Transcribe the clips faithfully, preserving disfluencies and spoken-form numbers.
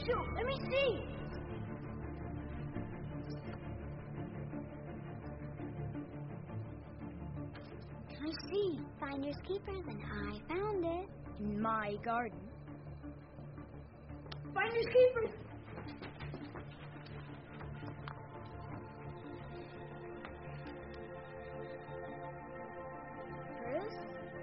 too. Let me see. I see. Finders keepers, and I found it. In my garden. Finders keepers. Bruce?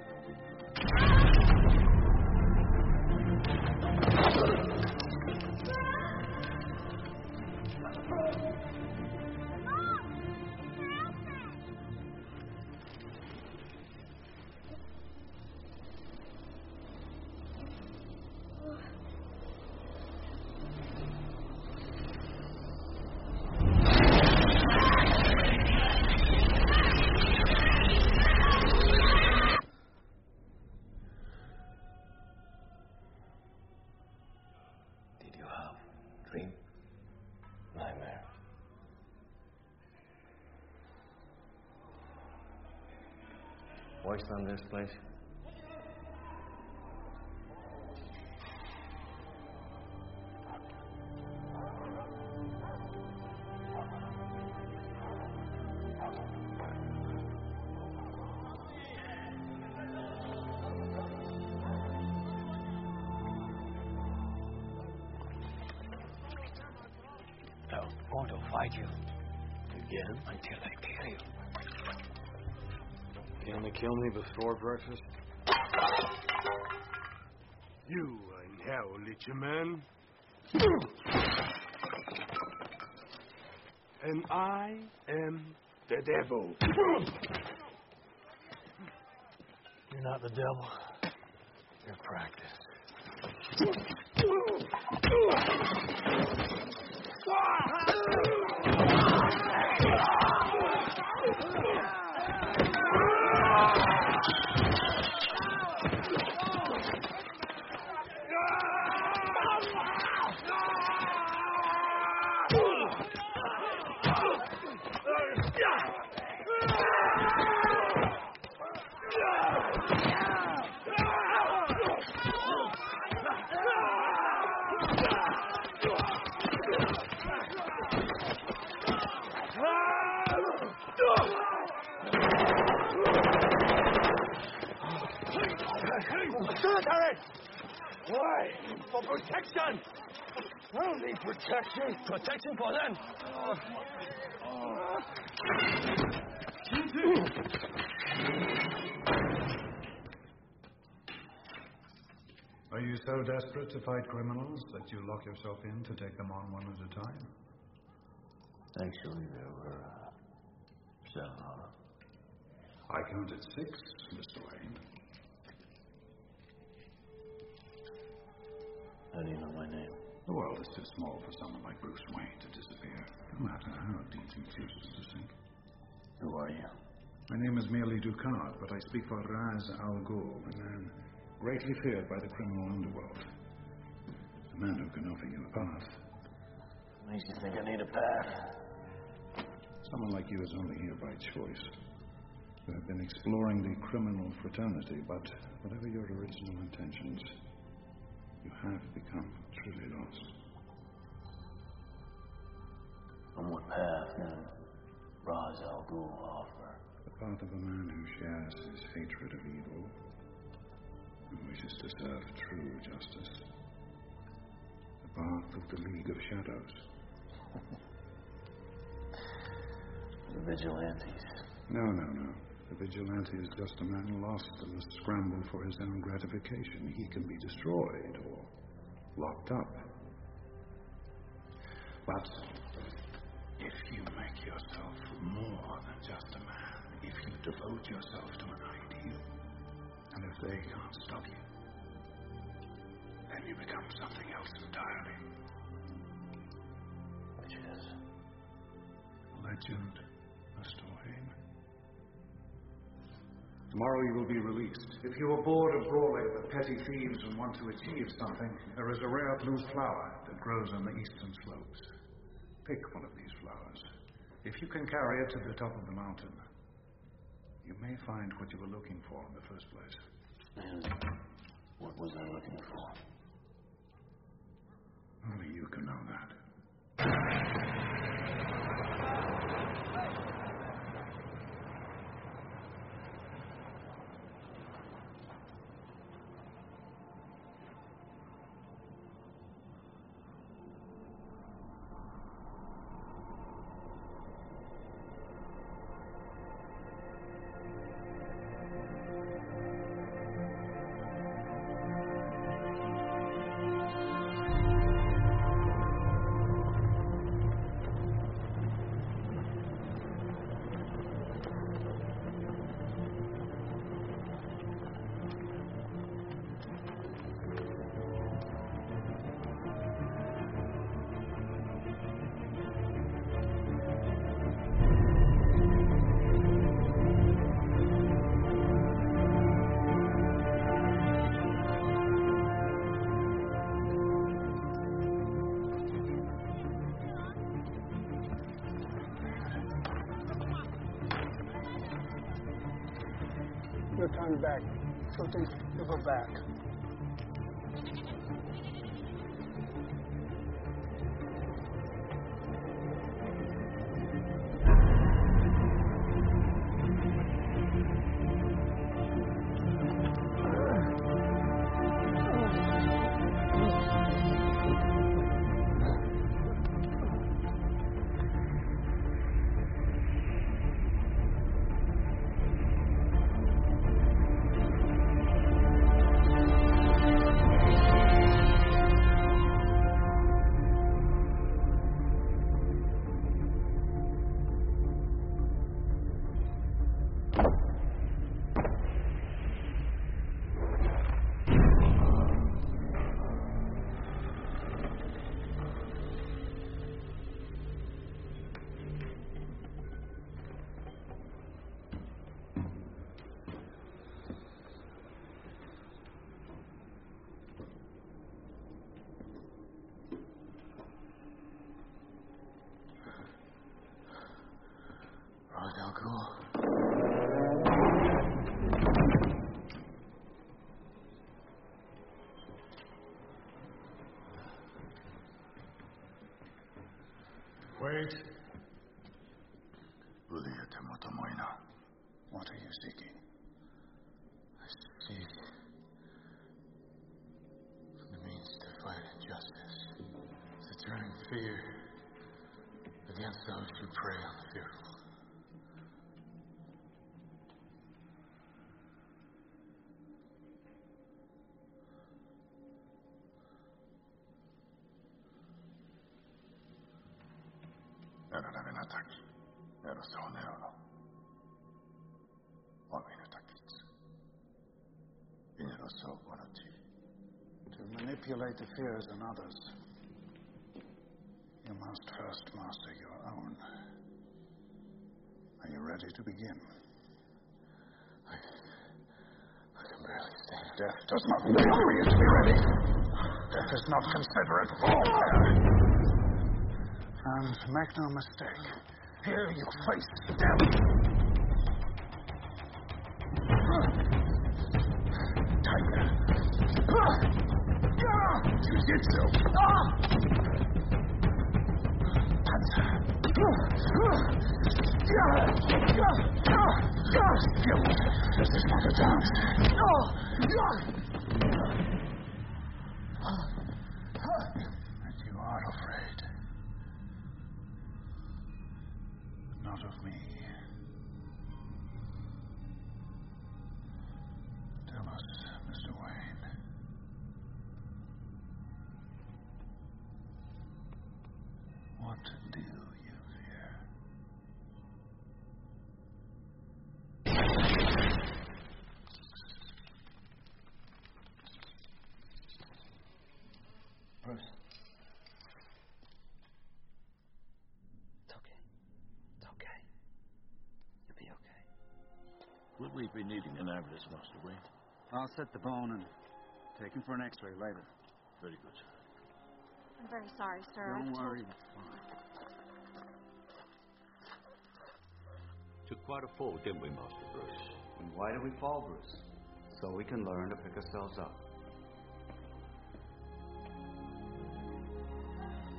Voice on this, please. I'm going to fight you again until I kill you. You only kill me before breakfast? You are now, little man. And I am the devil. You're not the devil. You're practice. Military! Why? For protection! Only protection! Protection for them! Are you so desperate to fight criminals that you lock yourself in to take them on one at a time? Actually, there were uh, seven. I counted six, Mister Wayne. How do you know my name? The world is too small for someone like Bruce Wayne to disappear, no matter how deep he chooses to sink. Who are you? My name is merely Ducard, but I speak for Ra's al Ghul, a man greatly feared by the criminal underworld. A man who can offer you a path. Makes you think I need a path. Someone like you is only here by choice. You have been exploring the criminal fraternity, but whatever your original intentions, you have become truly lost. On what path can Ra's al Ghul offer? The path of a man who shares his hatred of evil and wishes to serve true justice. The path of the League of Shadows. The vigilantes. No, no, no. The vigilante is just a man lost in the scramble for his own gratification. He can be destroyed or locked up. But if you make yourself more than just a man, if you devote yourself to an ideal, and if they can't stop you, then you become something else entirely. Which is? Legend, Mister Wayne. Tomorrow you will be released. If you are bored of brawling with petty thieves and want to achieve something, there is a rare blue flower that grows on the eastern slopes. Pick one of these flowers. If you can carry it to the top of the mountain, you may find what you were looking for in the first place. And what was I looking for? Only you can know that. No time back. So things will go back. Ra's al Ghul. Wait. What are you seeking? I seek the means to fight injustice, to turn fear against those who prey on the fearful. Era la venataki. Era soneono. Ominatakits. Inero so wanati. To manipulate the fears in others, you must first master your own. Are you ready to begin? I, I can barely stand. Death does not require you to be ready. Death is not considerate warfare. And make no mistake, here you face death. Tiger. Jiu-jitsu. Panzer. This is not a dance. And you are afraid. Not of me. Tell us, Mister Wayne. What do you fear? Bruce. It's okay. It's okay. You'll be okay. Will we be needing an ambulance, Master Wayne? I'll set the bone and take him for an x-ray later. Very good, sir. I'm very sorry, sir. Don't I've worry, told- it's fine. Took quite a fall, didn't we, Master Bruce? And why do we fall, Bruce? So we can learn to pick ourselves up.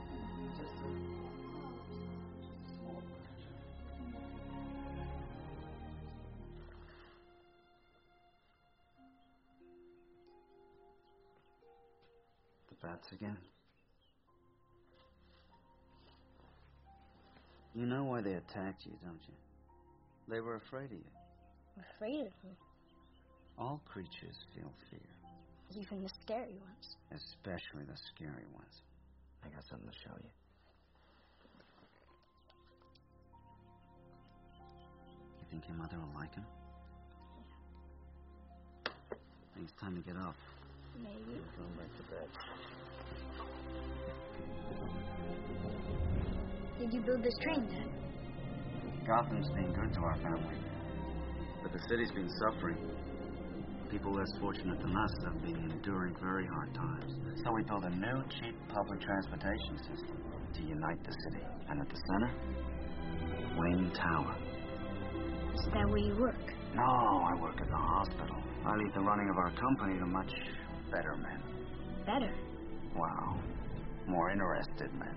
The bats again. You know why they attacked you, don't you? They were afraid of you. Afraid of me? All creatures feel fear. Even the scary ones. Especially the scary ones. I got something to show you. You think your mother will like him? I think it's time to get up. Maybe. We're going back to bed. Did you build this train, Dad? Gotham's been good to our family. But the city's been suffering. People less fortunate than us have been enduring very hard times. So we built a new, cheap public transportation system to unite the city. And at the center, Wayne Tower. Is that where you work? No, I work at the hospital. I leave the running of our company to much better men. Better? Wow. More interested men.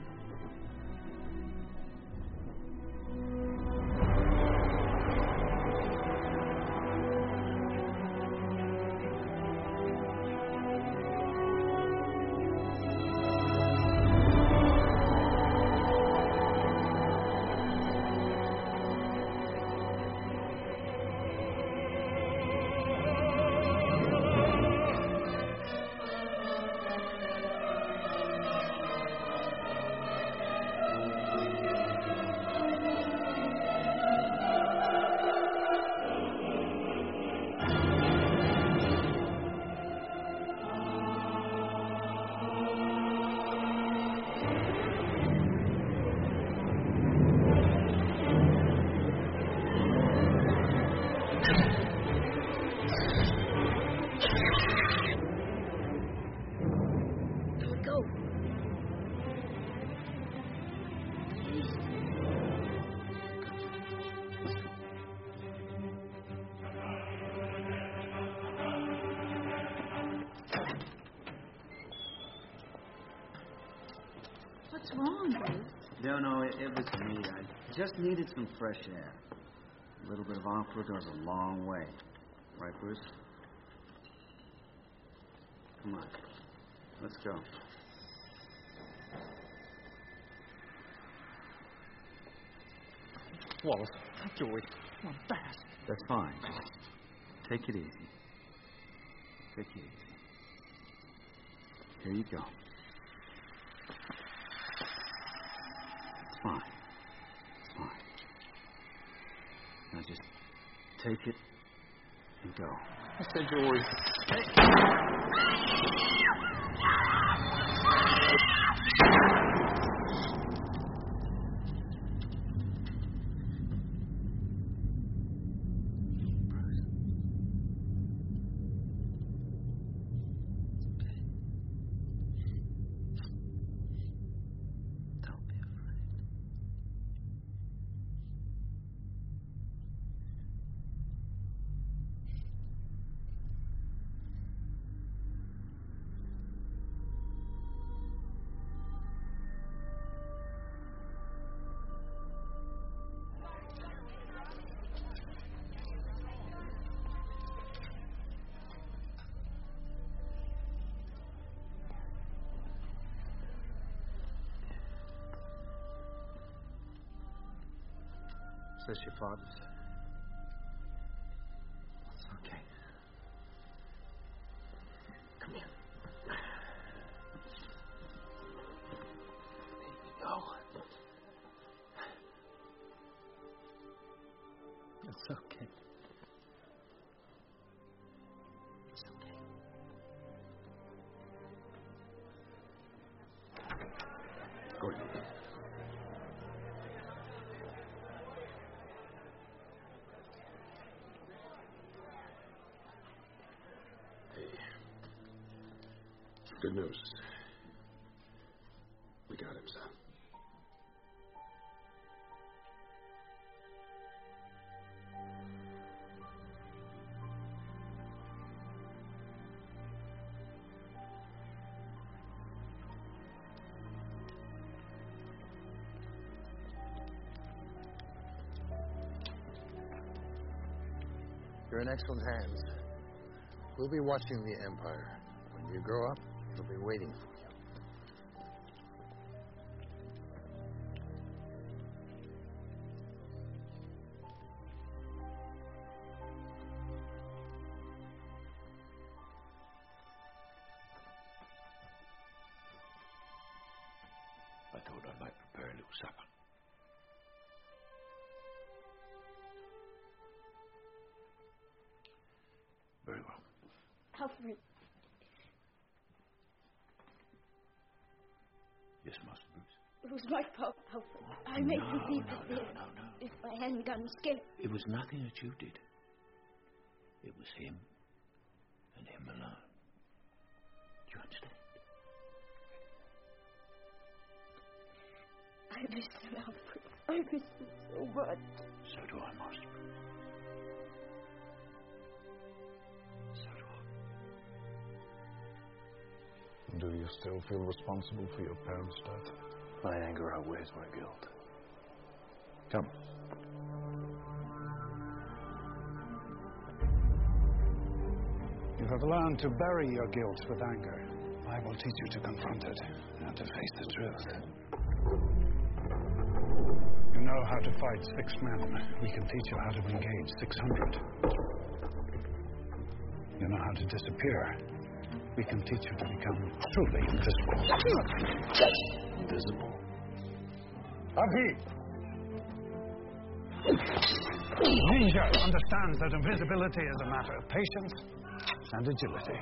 What's wrong, Bruce? No, no, it, it was me. I just needed some fresh air. A little bit of opera goes a long way. Right, Bruce? Come on. Let's go. Wallace, Joey, come on, fast. That's fine. Take it easy. Take it easy. Here you go. It's fine. It's fine. Now just take it and go. I said, Joey. Hey. Is this your father's? It's okay. Come here. There you go. It's okay. It's okay. Gordon. Good news. We got him, son. You're in excellent hands. We'll be watching the Empire. When you grow up, we'll be waiting for you. I thought I might prepare a little supper. Very well. Alfred. Yes, Master Bruce. It was my fault, Alfred. I made no, him think no, of no, this. no, no. If I hadn't gotten scared. It was nothing that you did. It was him and him alone. Do you understand? I miss him, Alfred. I miss him so much. So do I, Master Bruce. So do I. Do you still feel responsible for your parents' death? My anger outweighs my guilt. Come. You have learned to bury your guilt with anger. I will teach you to confront it and to face the truth. You know how to fight six men. We can teach you how to engage six hundred. You know how to disappear. We can teach you to become truly invisible. Invisible? Abhi! Ninja understands that invisibility is a matter of patience and agility.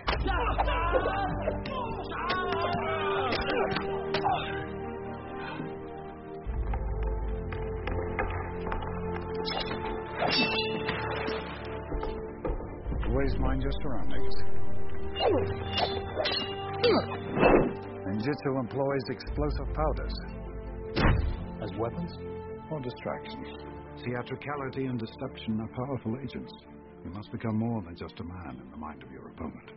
Always mind your surroundings. Ninjutsu employs explosive powders. As weapons? Or distractions. Theatricality and deception are powerful agents. You must become more than just a man in the mind of your opponent.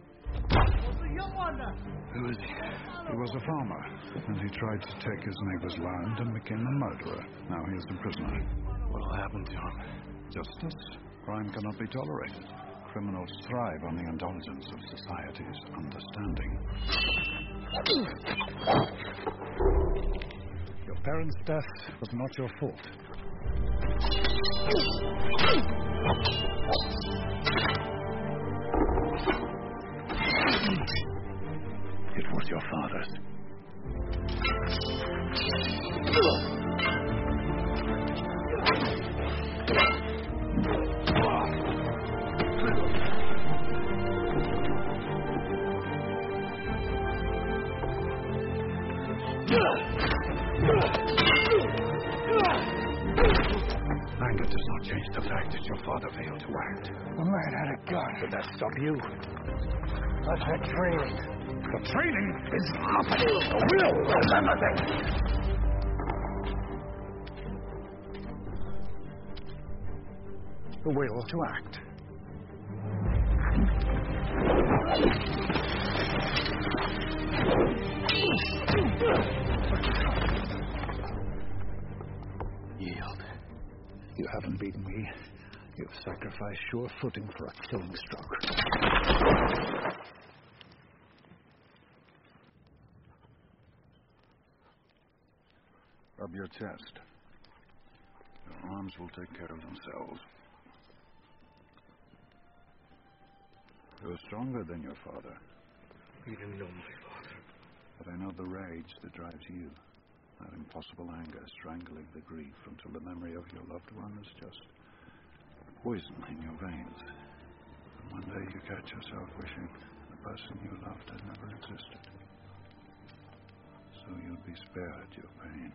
Who is he? He was a farmer, and he tried to take his neighbor's land and became a murderer. Now he is a prisoner. What will happen to him? Justice? Crime cannot be tolerated. Criminals thrive on the indulgence of society's understanding. Your parents' death was not your fault. It was your father's. Anger does not change the fact that your father failed to act. The man had a gun. Did that stop you? I've had training. The training is nothing. The will is everything. The will to act. Yield. You haven't beaten me. You've sacrificed sure footing for a killing stroke. Rub your chest. Your arms will take care of themselves. You're stronger than your father. You didn't know my father. But I know the rage that drives you. That impossible anger strangling the grief until the memory of your loved one is just poison in your veins. And one day you catch yourself wishing the person you loved had never existed. So you'll be spared your pain.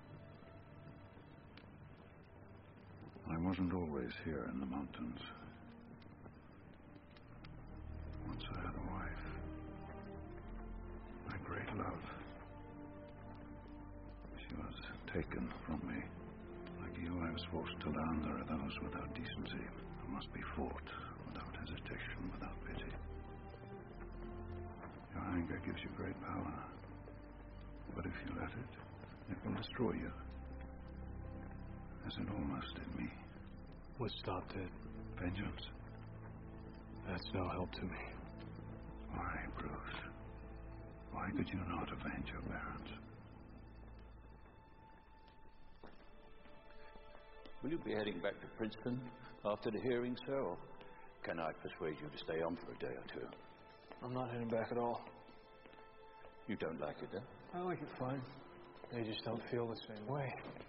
I wasn't always here in the mountains. Once I had a wife. My great love. She was taken from me. Like you, I was forced to learn there are those without decency who must be fought without hesitation, without pity. Your anger gives you great power. But if you let it, it will destroy you. As it almost did me. What stopped it? Vengeance. That's no help to me. Why, Bruce? Why could you not avenge your parents? Will you be heading back to Princeton after the hearing, sir, or can I persuade you to stay on for a day or two? I'm not heading back at all. You don't like it, then? I like it fine. They just don't feel the same way.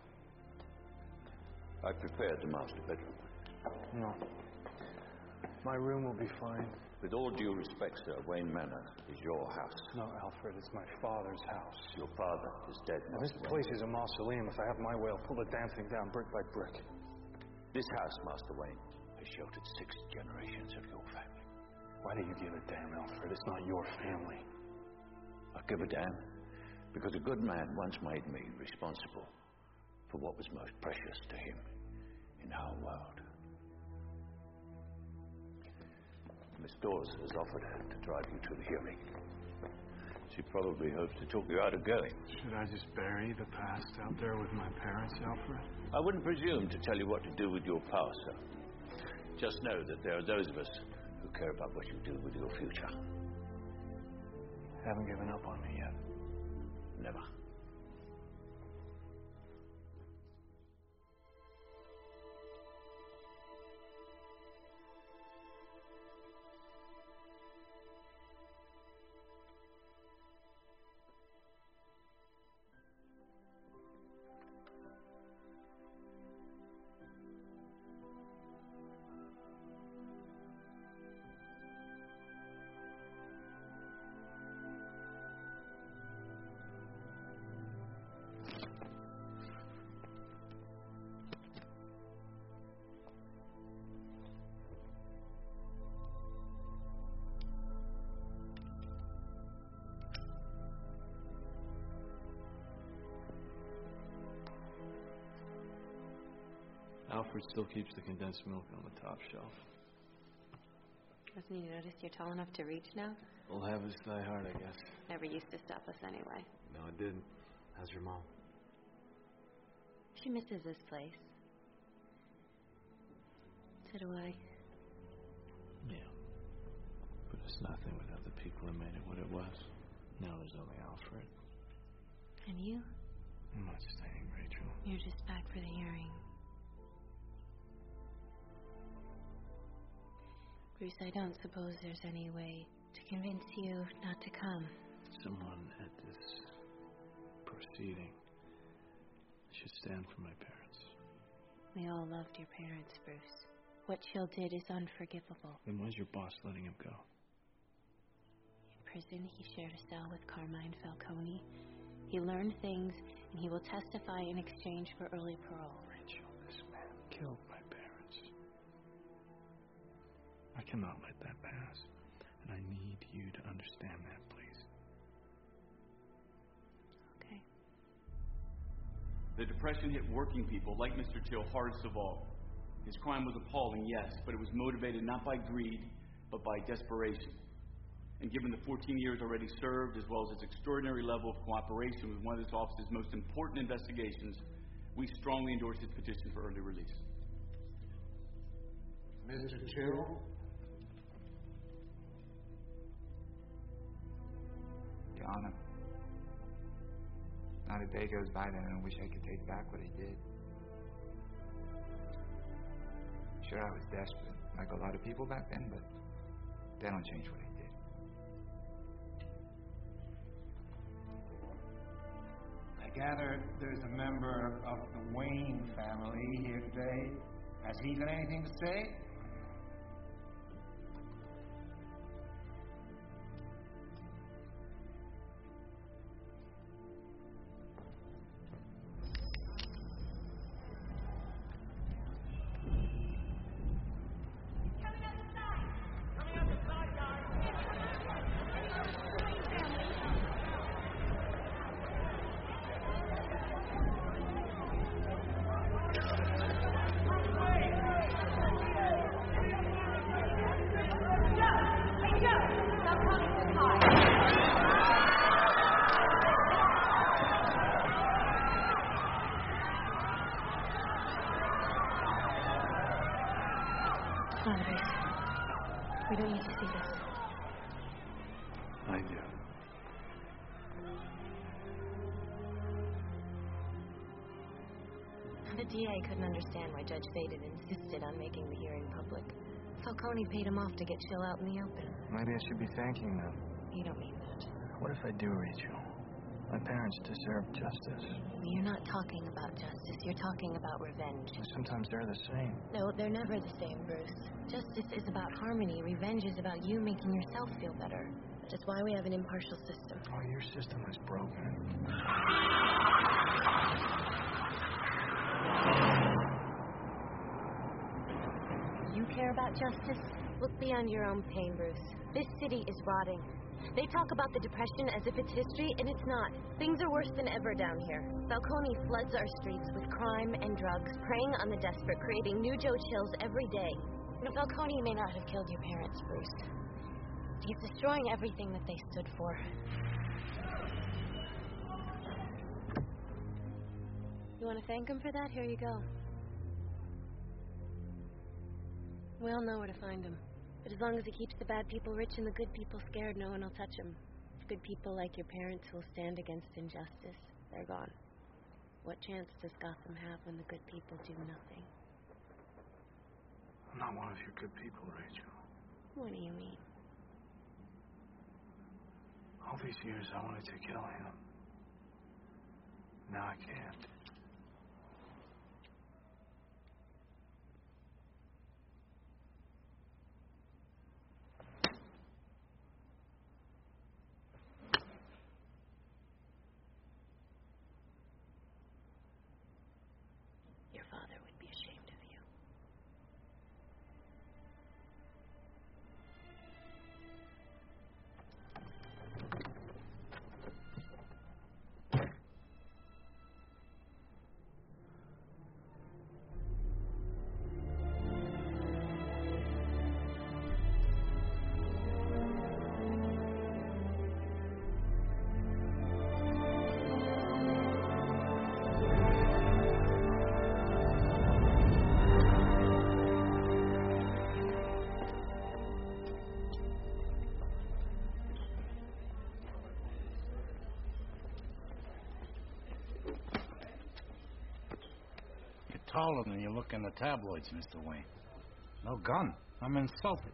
I prepared the master bedroom. No. My room will be fine. With all due respect, sir, Wayne Manor is your house. No, Alfred, it's my father's house. Your father is dead. Now, this place is a mausoleum. If I have my way, I'll pull the damn thing down brick by brick. This house, Master Wayne, has sheltered six generations of your family. Why do you give a damn, Alfred? It's not your family. I give a damn because a good man once made me responsible for what was most precious to him in the whole world. Miss Dawes has offered to drive you to the hearing. She probably hopes to talk you out of going. Should I just bury the past out there with my parents, Alfred? I wouldn't presume to tell you what to do with your past, sir. Just know that there are those of us who care about what you do with your future. Haven't given up on me yet. Never. Alfred still keeps the condensed milk on the top shelf. Hasn't he noticed you're tall enough to reach now? Old habits die hard, I guess. Never used to stop us anyway. No, it didn't. How's your mom? She misses this place. So do I. Yeah. But it's nothing without the people who made it what it was. Now there's only Alfred. And you? I'm not staying, Rachel. You're just back for the hearing. Bruce, I don't suppose there's any way to convince you not to come. Someone at this proceeding should stand for my parents. We all loved your parents, Bruce. What Chill did is unforgivable. Then why's your boss letting him go? In prison, he shared a cell with Carmine Falcone. He learned things, and he will testify in exchange for early parole. Rachel, this man killed my parents. I cannot let that pass, and I need you to understand that, please. Okay. The Depression hit working people, like Mister Chill, hardest of all. His crime was appalling, yes, but it was motivated not by greed, but by desperation. And given the fourteen years already served, as well as his extraordinary level of cooperation with one of this office's most important investigations, we strongly endorse his petition for early release. Mister Chill? Your Honor, not a day goes by that I don't wish I could take back what I did. Sure, I was desperate, like a lot of people back then, but that don't change what I did. I gather there's a member of the Wayne family here today. Has he got anything to say? We don't need to see this. I do. The D A couldn't understand why Judge Faded insisted on making the hearing public. Falcone paid him off to get Chill out in the open. Maybe I should be thanking them. You don't mean that. What if I do, Rachel? My parents deserve justice. You're not talking about justice. You're talking about revenge. Sometimes they're the same. No, they're never the same, Bruce. Justice is about harmony. Revenge is about you making yourself feel better. Which is why we have an impartial system. Oh, your system is broken. You care about justice? Look beyond your own pain, Bruce. This city is rotting. They talk about the Depression as if it's history, and it's not. Things are worse than ever down here. Falcone floods our streets with crime and drugs, preying on the desperate, creating new Joe Chills every day. Now, Falcone may not have killed your parents, Bruce. He's destroying everything that they stood for. You want to thank him for that? Here you go. We all know where to find him. But as long as he keeps the bad people rich and the good people scared, no one will touch him. Good people like your parents who will stand against injustice, they're gone. What chance does Gotham have when the good people do nothing? I'm not one of your good people, Rachel. What do you mean? All these years I wanted to kill him. Now I can't. Your father would be ashamed of you. Taller than you look in the tabloids, Mister Wayne. No gun. I'm insulted.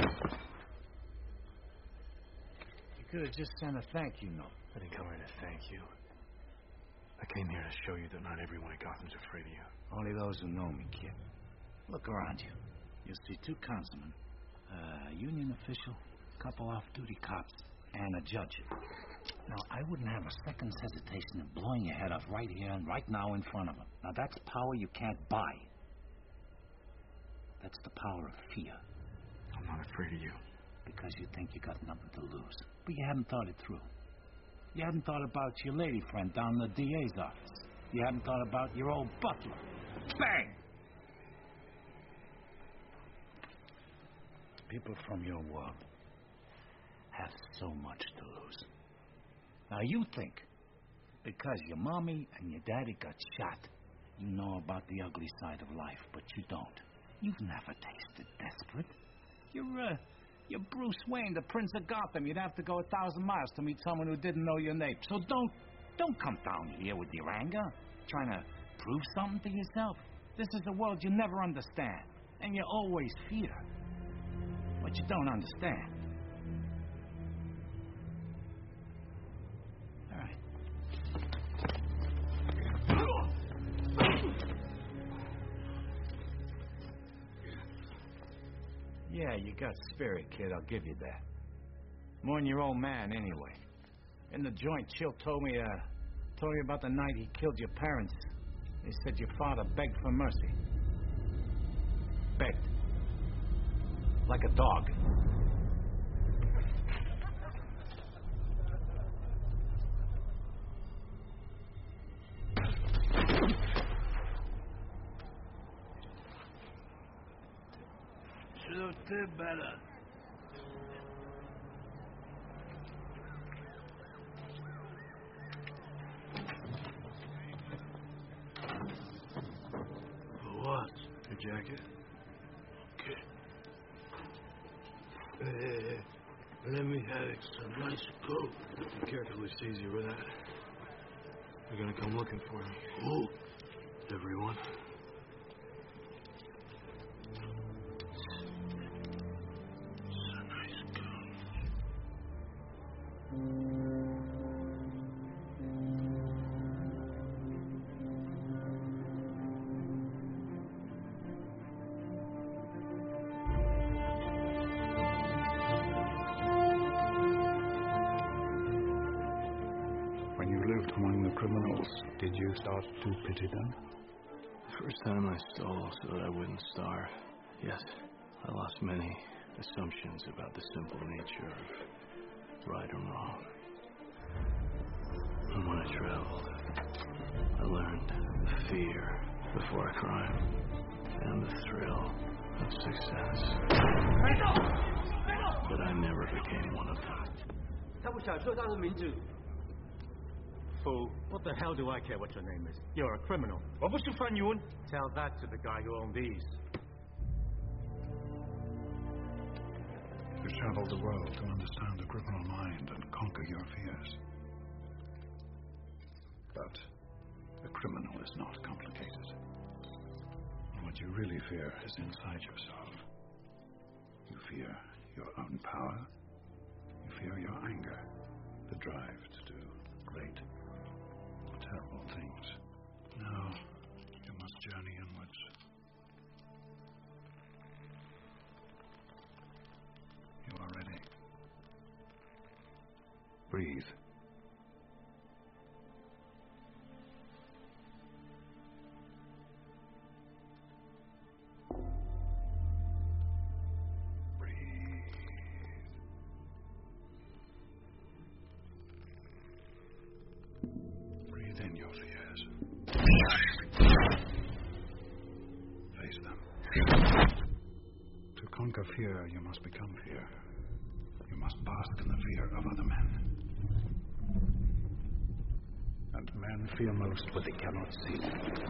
You could have just sent a thank you note. I didn't come here to thank you. I came here to show you that not everyone in Gotham's afraid of you. Only those who know me, kid. Look around you. You'll see two councilmen, a union official, a couple off-duty cops, and a judge. Now, I wouldn't have a second's hesitation of blowing your head off right here and right now in front of them. Now, that's power you can't buy. That's the power of fear. I'm not afraid of you. Because you think you got nothing to lose. But you haven't thought it through. You haven't thought about your lady friend down in the D A's office. You haven't thought about your old butler. Bang! People from your world have so much to lose. Now you think, because your mommy and your daddy got shot, you know about the ugly side of life, but you don't. You've never tasted desperate. You're, uh, you're Bruce Wayne, the Prince of Gotham. You'd have to go a thousand miles to meet someone who didn't know your name. So don't, don't come down here with your anger, trying to prove something to yourself. This is a world you never understand, and you always fear. But you don't understand. Yeah, you got spirit, kid. I'll give you that. More than your old man, anyway. In the joint, Chill told me, uh, told me about the night he killed your parents. He said your father begged for mercy. Begged. Like a dog. Should better. For what? Your jacket? Okay. let me have it. It's a nice coat. Be careful who sees you with that. They're gonna come looking for me. Who? Everyone. When you lived among the criminals, did you start to pity them? The first time I stole so that I wouldn't starve. Yes, I lost many assumptions about the simple nature of right and wrong. And when I traveled, I learned fear before a crime and the thrill of success. But I never became one of them. Fool, what the hell do I care what your name is? You're a criminal. Tell that to the guy who owned these. You traveled the world to understand the criminal mind and conquer your fears. But a criminal is not complicated. What you really fear is inside yourself. You fear your own power. You fear your anger, the drive to do great, terrible things. Now, you must journey inwards. You are ready. Breathe. Breathe in your fears. Face them. To conquer fear, you must become fear. You must bask in the fear of other men. And men fear most what they cannot see.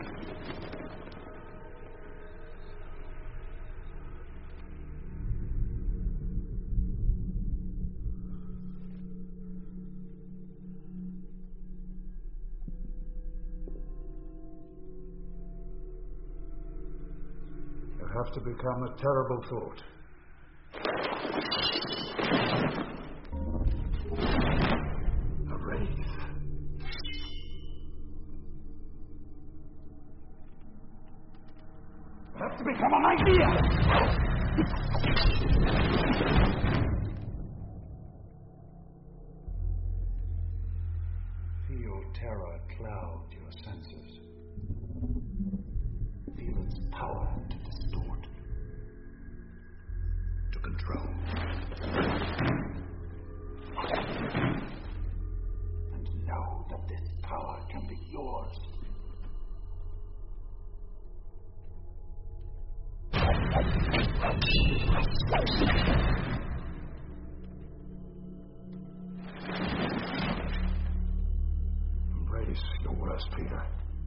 You have to become a terrible thought. A wraith. You have to become an idea. Feel terror cloud your senses. Feel its power to distort, to control. And know that this power can be yours. Embrace your worst fear.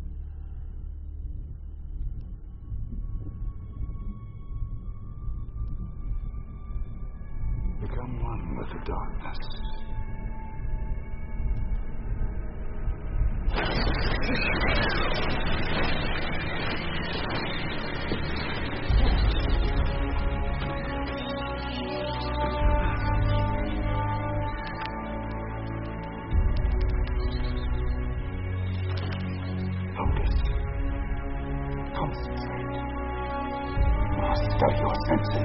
Become one with the darkness. Focus. Concentrate. Master your senses.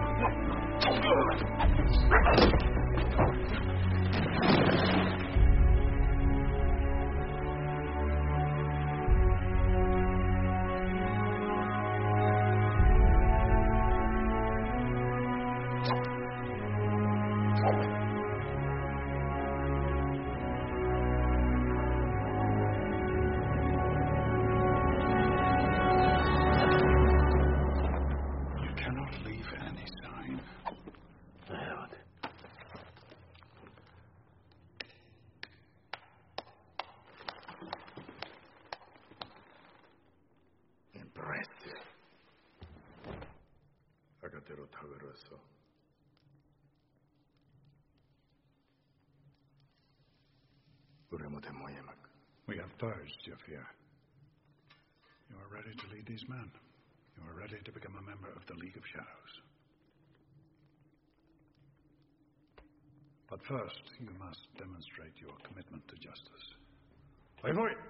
You cannot leave any sign. I haven't. Impressive. 아까 대로 다 외로웠어. We have purged your fear. You are ready to lead these men. You are ready to become a member of the League of Shadows. But first, you must demonstrate your commitment to justice. Wait for it!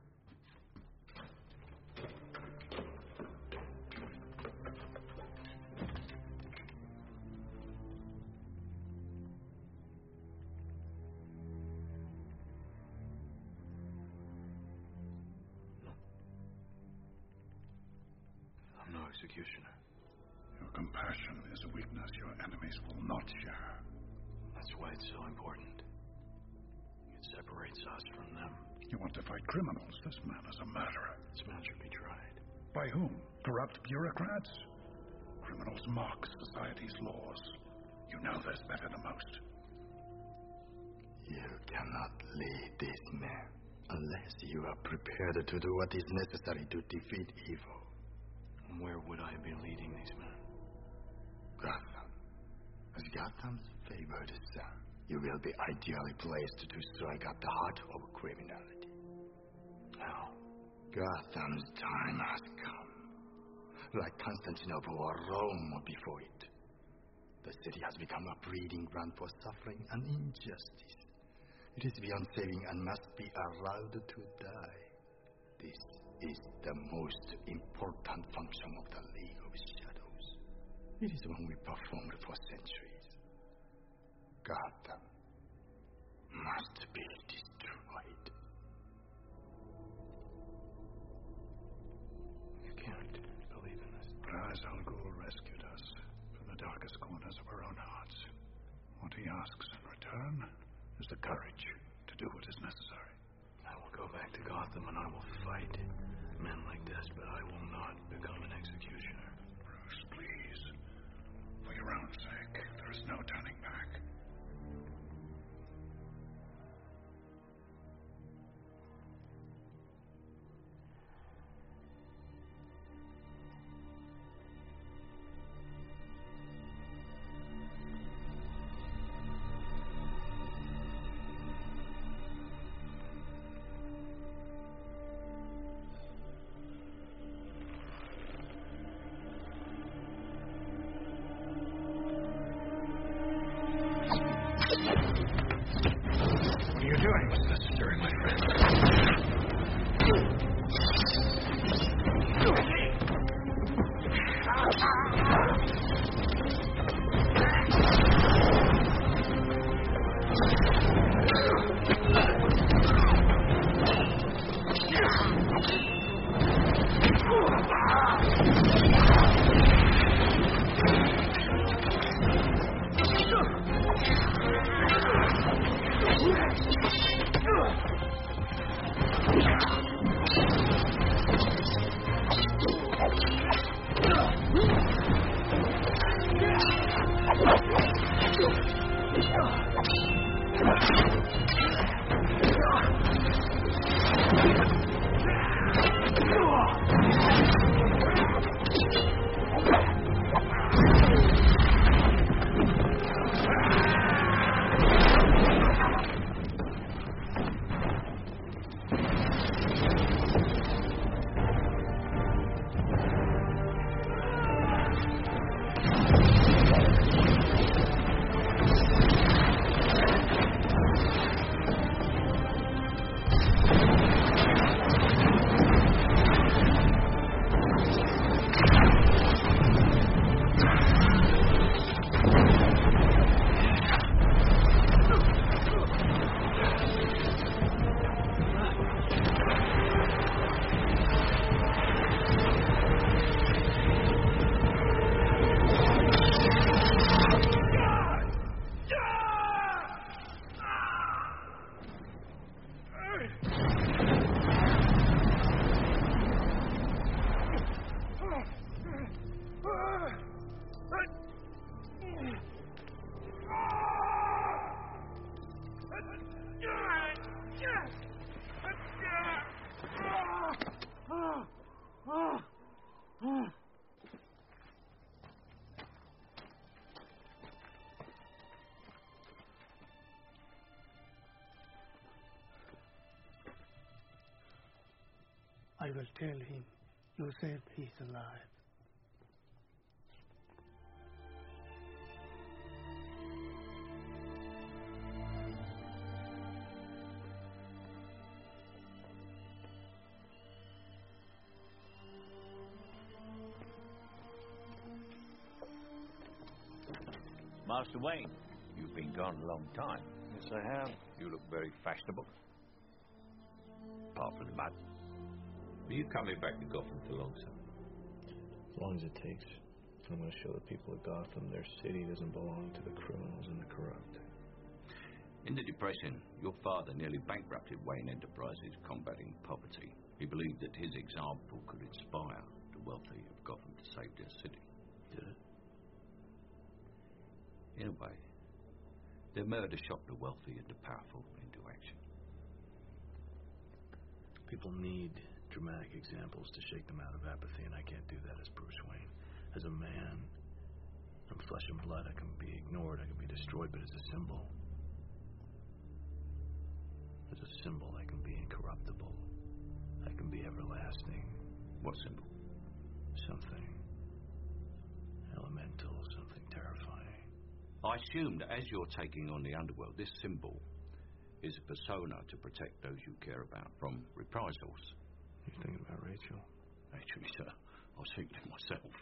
I'm no executioner. Your compassion is a weakness your enemies will not share. That's why it's so important. It separates us from them. You want to fight criminals. This man is a murderer. This man should be tried. By whom? Corrupt bureaucrats? Criminals mock society's laws. You know this better than most. You cannot lead these men unless you are prepared to do what is necessary to defeat evil. Where would I be leading these men? Gotham. As Gotham's favored son, you will be ideally placed to strike at the heart of criminality. How? Gotham's time has come. Like Constantinople or Rome before it, the city has become a breeding ground for suffering and injustice. It is beyond saving and must be allowed to die. This is the most important function of the League of Shadows. It is one we performed for centuries. Gotham must be destroyed. You can't believe in this. Ra's al Ghul rescued us from the darkest corners of our own hearts. What he asks in return is the courage to do what is necessary. I will go back to Gotham and I will fight men like this, but I will not become an executioner. Bruce, please. For your own sake, there is no turning back. What are you doing? What's necessary, my friend? will tell him you saved his life. Master Wayne, you've been gone a long time. Yes, I have. You look very fashionable. Apart from the mud. Are you coming back to Gotham for long, sir? As long as it takes. I'm going to show the people of Gotham their city doesn't belong to the criminals and the corrupt. In the Depression, your father nearly bankrupted Wayne Enterprises combating poverty. He believed that his example could inspire the wealthy of Gotham to save their city. Did it? In a way, their murder shocked the wealthy and the powerful into action. People need dramatic examples to shake them out of apathy, and I can't do that as Bruce Wayne. As a man, I'm flesh and blood. I can be ignored, I can be destroyed, but as a symbol, as a symbol, I can be incorruptible. I can be everlasting. What symbol? Something elemental, something terrifying. I assume that as you're taking on the underworld, this symbol is a persona to protect those you care about from reprisals. You're thinking about Rachel? Actually, sir, I was thinking of myself.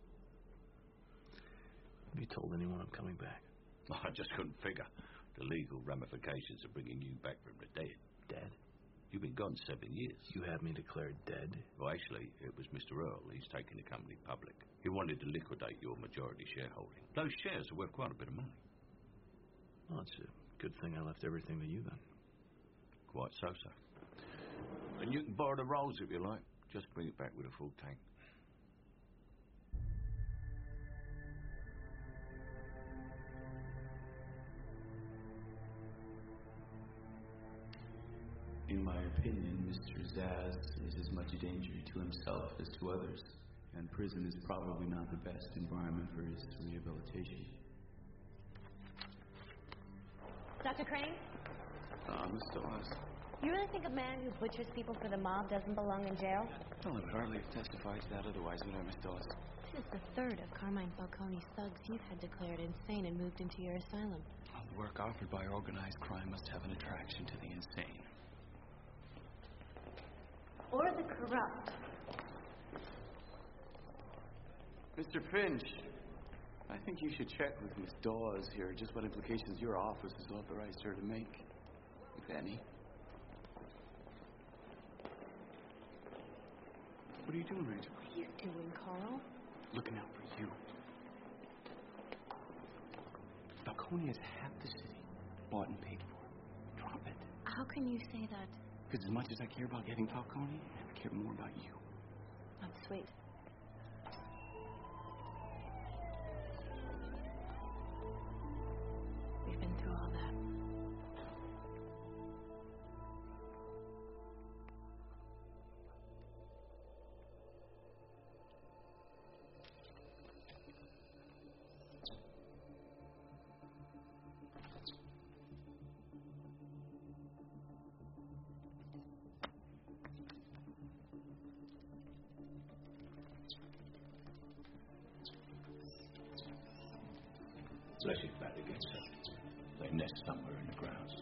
Have you told anyone I'm coming back? I just couldn't figure the legal ramifications of bringing you back from the dead. Dead? You've been gone seven years. You have me declared dead? Well, actually, it was Mister Earl. He's taking the company public. He wanted to liquidate your majority shareholding. Those shares are worth quite a bit of money. Well, it's a good thing I left everything to you then. Quite so, sir. And you can borrow the rolls if you like. Just bring it back with a full tank. In my opinion, Mister Zsasz is as much a danger to himself as to others, and prison is probably not the best environment for his rehabilitation. Doctor Crane? Ah, Miss Dawes. You really think a man who butchers people for the mob doesn't belong in jail? Well, I would hardly have testified to that otherwise, would I, Miss Dawes? This is the third of Carmine Falcone's thugs you've had declared insane and moved into your asylum. Well, the work offered by organized crime must have an attraction to the insane. Or the corrupt. Mister Finch, I think you should check with Miss Dawes here just what implications your office has authorized her to make, if any. What are you doing, Rachel? What are you doing, Carl? Looking out for you. Falcone has half the city bought and paid for. Drop it. How can you say that? Because as much as I care about getting Falcone, I care more about you. That's sweet. We've been through all that. Flesh is bad against them. They nest somewhere in the grounds.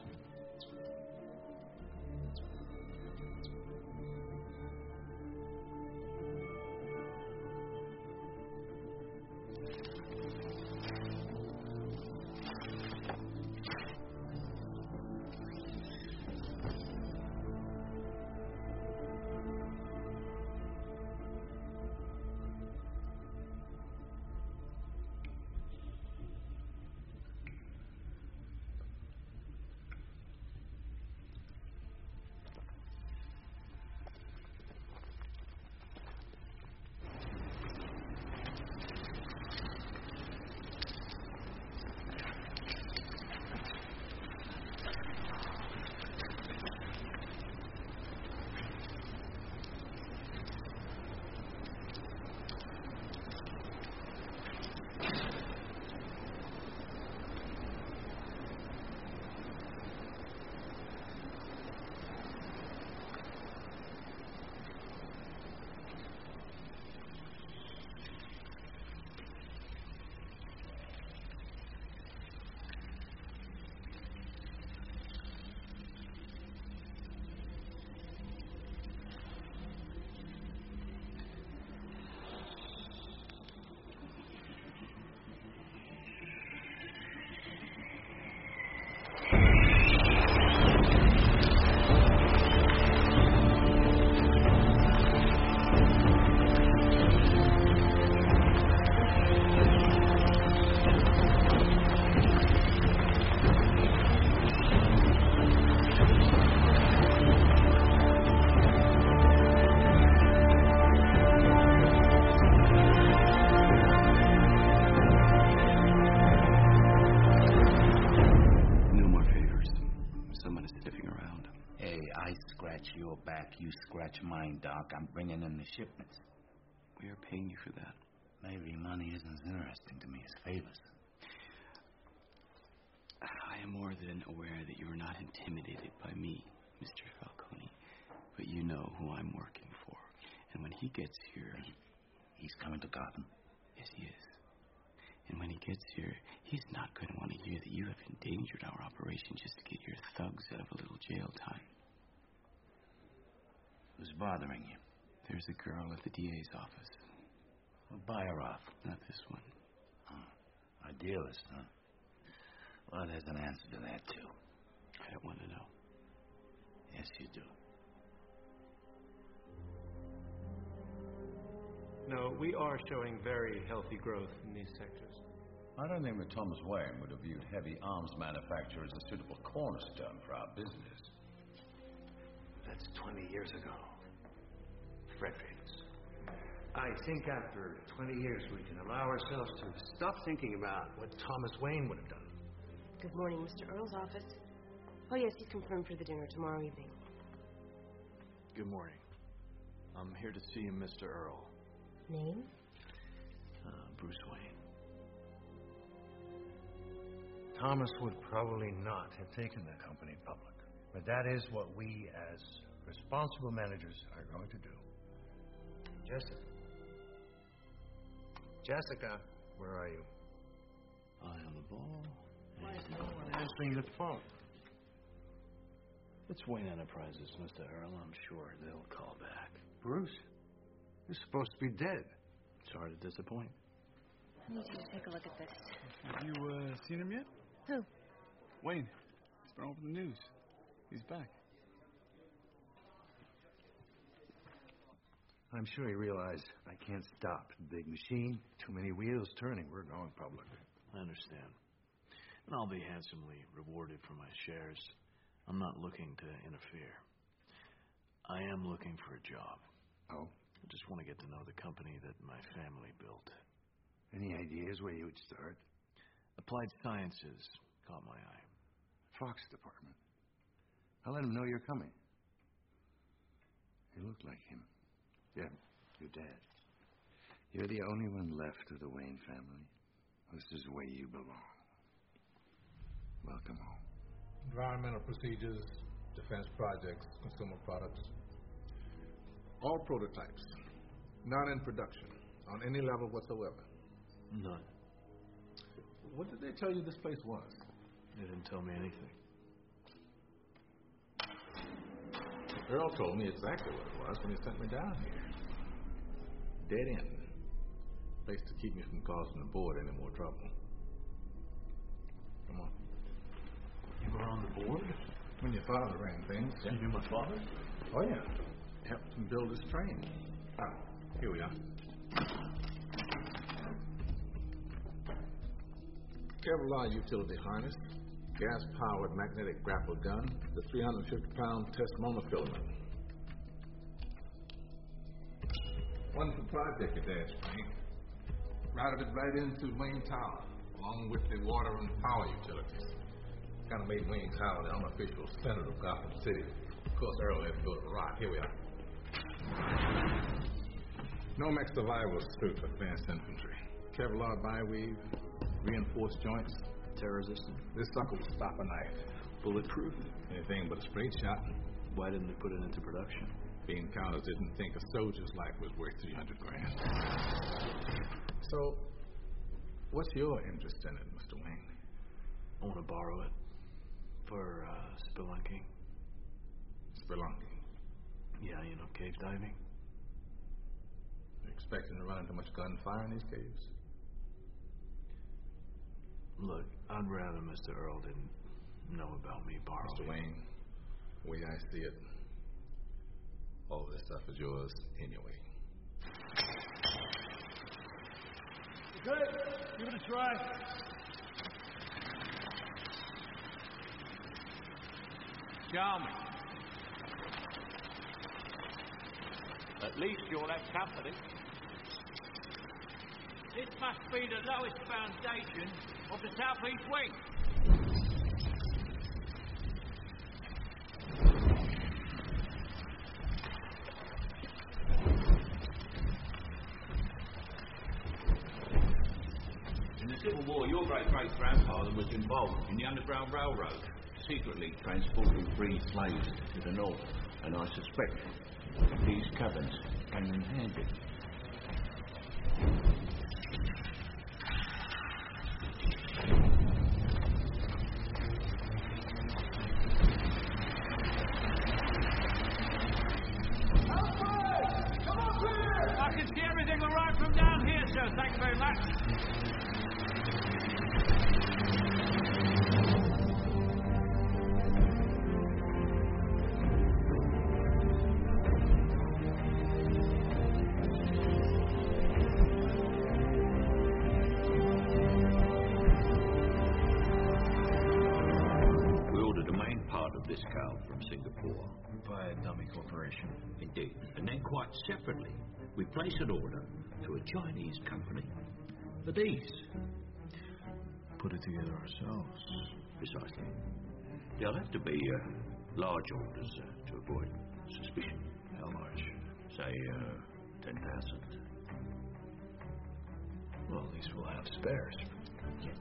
someone is sniffing around. Hey, I scratch your back, you scratch mine, Doc. I'm bringing in the shipments. We are paying you for that. Maybe money isn't as interesting to me as favors. I am more than aware that you are not intimidated by me, Mister Falcone. But you know who I'm working for. And when he gets here... He, he's coming to Gotham? Yes, he is. And when he gets here, he's not going to want to hear that you have endangered our operation just to get your thugs out of a little jail time. Who's bothering you? There's a girl at the D A's office. We'll buy her off. Not this one. Oh, idealist, huh? Well, there's an answer to that, too. I don't want to know. Yes, you do. No, we are showing very healthy growth in these sectors. I don't think that Thomas Wayne would have viewed heavy arms manufacture as a suitable cornerstone for our business. That's twenty years ago. Fredericks. I think after twenty years we can allow ourselves to stop thinking about what Thomas Wayne would have done. Good morning, Mister Earl's office. Oh, yes, he's confirmed for the dinner tomorrow evening. Good morning. I'm here to see Mister Earl. Name? Uh, Bruce Wayne. Thomas would probably not have taken the company public. But that is what we, as responsible managers, are going to do. Jessica. Jessica, where are you? Eye on the ball. Why is no one answering the phone? It's Wayne Enterprises, Mister Earl. I'm sure they'll call back. Bruce, you're supposed to be dead. Sorry to disappoint. I need you to take a look at this. Have you uh, seen him yet? Who? Wayne. He's been over the news. He's back. I'm sure he realized I can't stop the big machine. Too many wheels turning. We're going public. I understand. And I'll be handsomely rewarded for my shares. I'm not looking to interfere. I am looking for a job. Oh? I just want to get to know the company that my family built. Any ideas where you would start? Applied Sciences caught my eye. Fox Department. I'll let him know you're coming. You look like him. Yeah, your dad. You're the only one left of the Wayne family. This is where you belong. Welcome home. Environmental procedures, defense projects, consumer products. All prototypes. Not in production. On any level whatsoever. None. What did they tell you this place was? They didn't tell me anything. Earl told me exactly what it was when he sent me down here. Dead end. Place to keep me from causing the board any more trouble. Come on. You were on the board? When your father ran things. You knew my father? Oh, yeah. Helped him build his train. Ah, here we are. Kevlar utility harness, gas-powered magnetic grapple gun, the three hundred fifty pound test monofilament. One for project at Dash Bank. Routed it right into Wayne Tower, along with the water and power utilities. Kind of made Wayne Tower the unofficial center of Gotham City. Of course, Earl had to go to the rock. Here we are. Nomex survival suit for advanced infantry. Kevlar bi-weave, reinforced joints. Tear resistant. This sucker will stop a knife. Bulletproof? Anything but a straight shot. Why didn't they put it into production? Bean counters didn't think a soldier's life was worth three hundred grand. So, what's your interest in it, Mister Wayne? I want to borrow it for uh, spelunking. Spelunking? Yeah, you know, cave diving. You expecting to run into much gunfire in these caves? Look, I'd rather Mister Earl didn't know about me borrowing. Mister Wayne, the way I see it, all this stuff is yours anyway. Good. Give it a try. Charming. At least you'll have company. This must be the lowest foundation of the southeast wing. Civil War, your great-great-grandfather was involved in the Underground Railroad, secretly transporting free slaves to the north. And I suspect these cabins came in handy. I can see everything all right from down here, sir. Thank you very much. We ordered the main part of this cow from Singapore. By a dummy corporation. Indeed. And then quite separately, we place an order to a Chinese company for these. Put it together ourselves. Precisely. They'll have to be uh, large orders uh, to avoid suspicion. How large? Say, uh, ten thousand. Well, at least we'll have spares. Yes.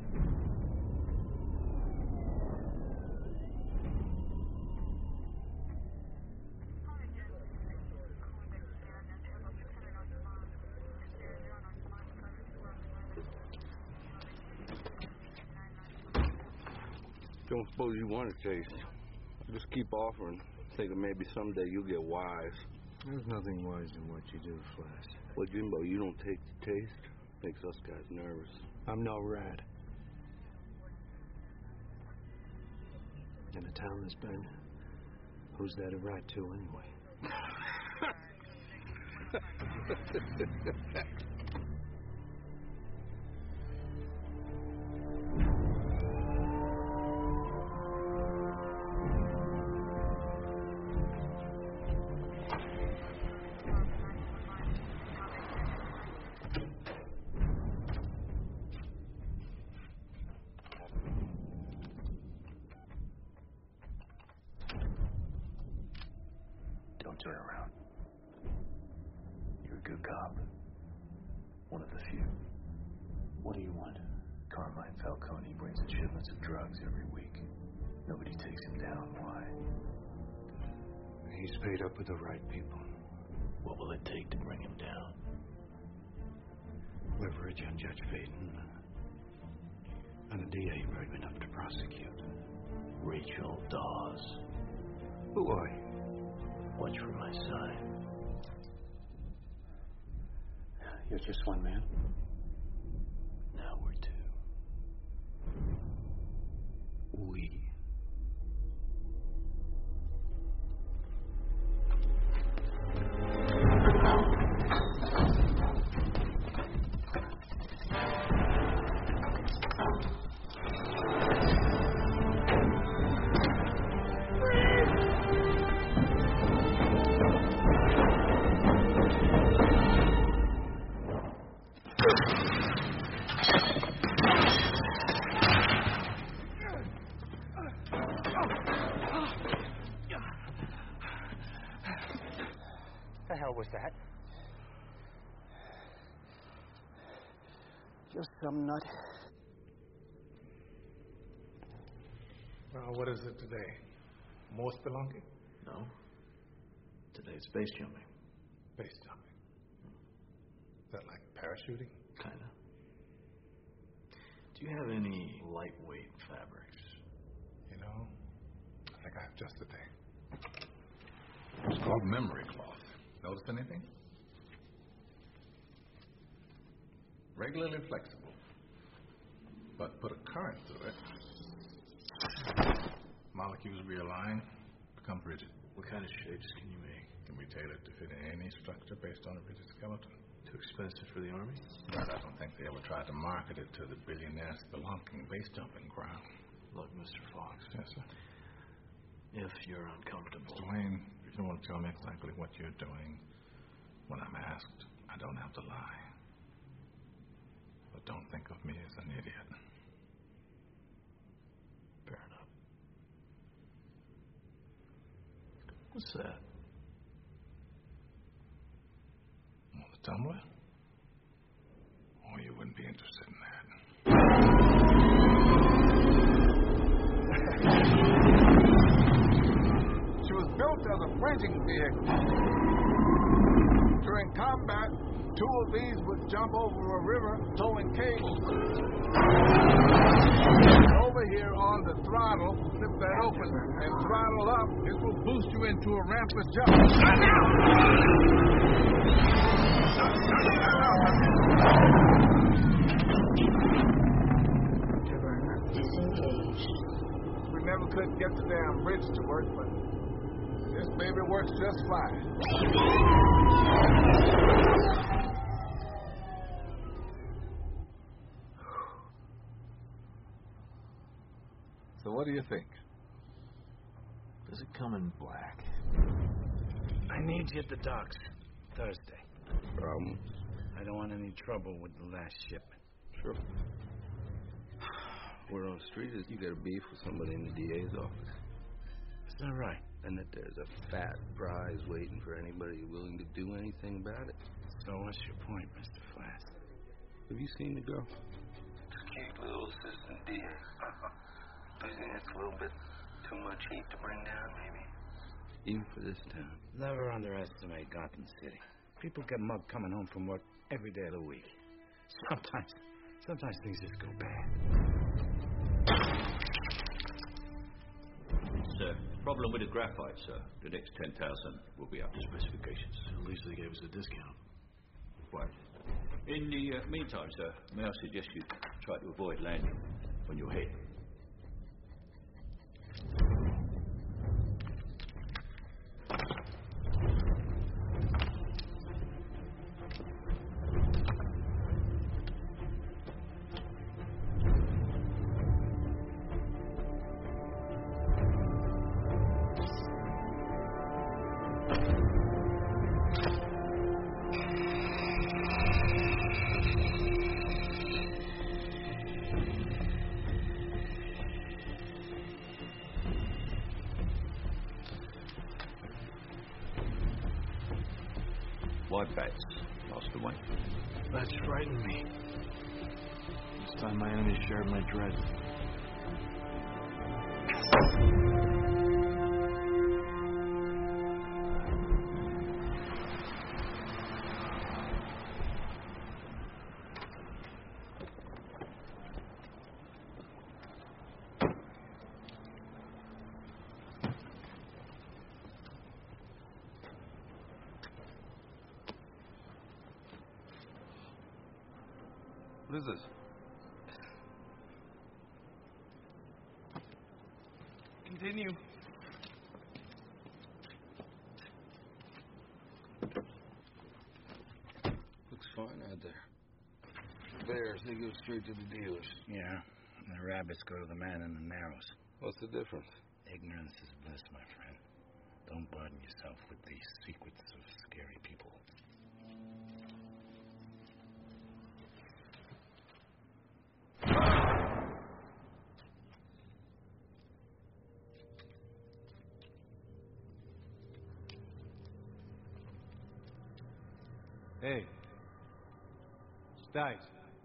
Don't suppose you want to taste. Just keep offering, thinking maybe someday you'll get wise. There's nothing wise in what you do, Flash. Well, Jimbo, you don't take the taste. Makes us guys nervous. I'm no rat. In a town this big, who's that a rat to anyway? Don't turn around. You're a good cop. One of the few. What do you want? Carmine Falcone brings in shipments of drugs every week. Nobody takes him down. Why? He's paid up with the right people. What will it take to bring him down? Leverage on Judge Faden. And a D A brave enough to prosecute. Rachel Dawes. Who are you? Watch for my sign. You're just one man? Now we're two. We. The hell was that? Just some nut. Well, what is it today? More spelunking? No. Today's base jumping. Base jumping. Is that like parachuting? Kinda. Do you have any lightweight fabrics? You know, I think I have just the thing. It's called memory cloth. Notice anything? Regularly flexible. But put a current through it. Molecules realign, become rigid. What kind of shapes can you make? Can be tailored to fit any structure based on a rigid skeleton. Too expensive for the Army? But I don't think they ever tried to market it to the billionaire spelunking base jumping crowd. Look, Mister Fox. Yes, sir. If you're uncomfortable. Mister Wayne, if you want to tell me exactly what you're doing when I'm asked, I don't have to lie. But don't think of me as an idiot. Fair enough. What's that? Want the tumbler? Oh, you wouldn't be interested in that. Ranging vehicles. During combat, two of these would jump over a river towing cables. Over here on the throttle, flip that open and throttle up. It will boost you into a rampless jump. Disengaged. We never could get the damn bridge to work, but this baby works just fine. So what do you think? Does it come in black? I need you at the docks Thursday. Problem? I don't want any trouble with the last shipment. Sure. Word on the street is you got a beef with somebody in the D A's office. Is that right? And that there's a fat prize waiting for anybody willing to do anything about it. So what's your point, Mister Flass? Have you seen the girl? Cute little assistant D A. I think it's a little bit too much heat to bring down, maybe. Even for this town. Never underestimate Gotham City. People get mugged coming home from work every day of the week. Sometimes, sometimes things just go bad. Sir, problem with the graphite, sir. The next ten thousand will be up to specifications. At least they gave us a discount. Right. In the uh, meantime, sir, may I suggest you try to avoid landing on your head? Wide bats, Master Wayne. That's frightened me. This time my enemies shared my dread. What is this? Continue. Looks fine out there. Bears, they go straight to the dealers. Yeah, and the rabbits go to the man in the narrows. What's the difference? Ignorance is bliss, my friend. Don't burden yourself with the secrets of scary people. Hey. Stice.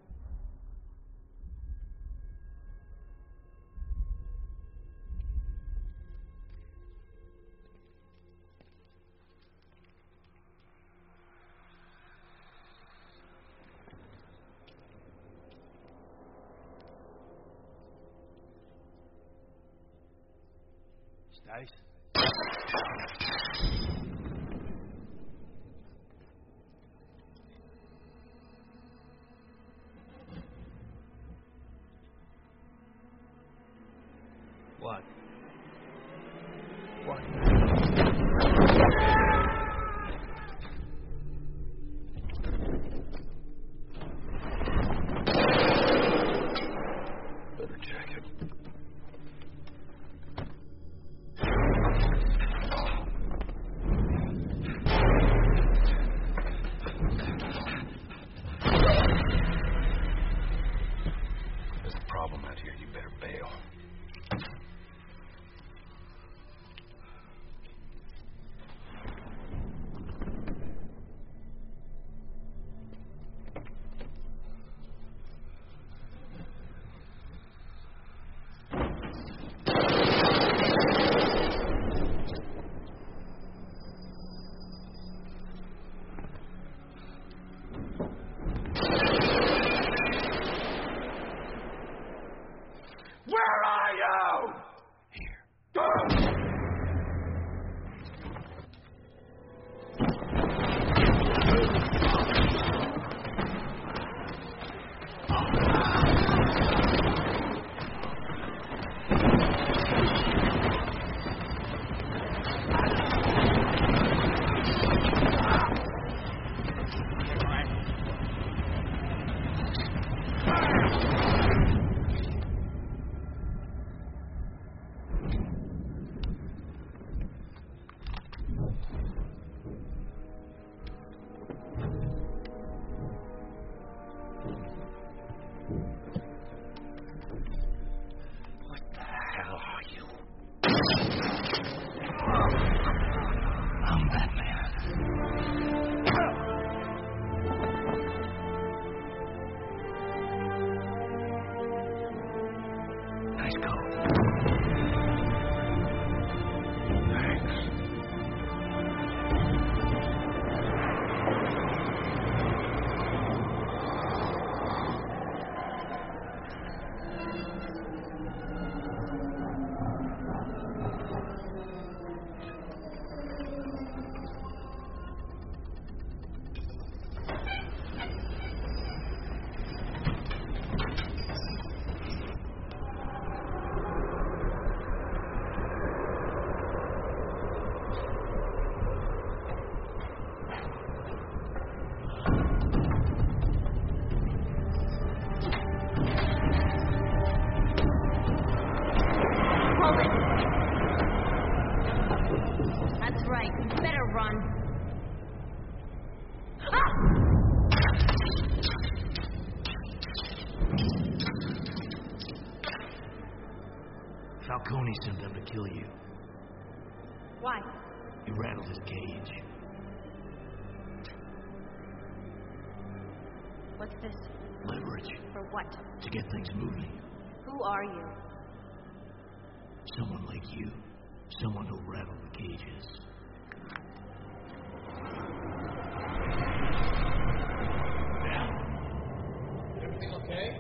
Stice? What? What? Better check it. There's a problem out here. You better bail. run. Falcone sent them to kill you. Why? You rattled his cage. What's this? Leverage. For what? To get things moving. Who are you? Someone like you. Someone who'll rattle the cages. Now. Everything okay?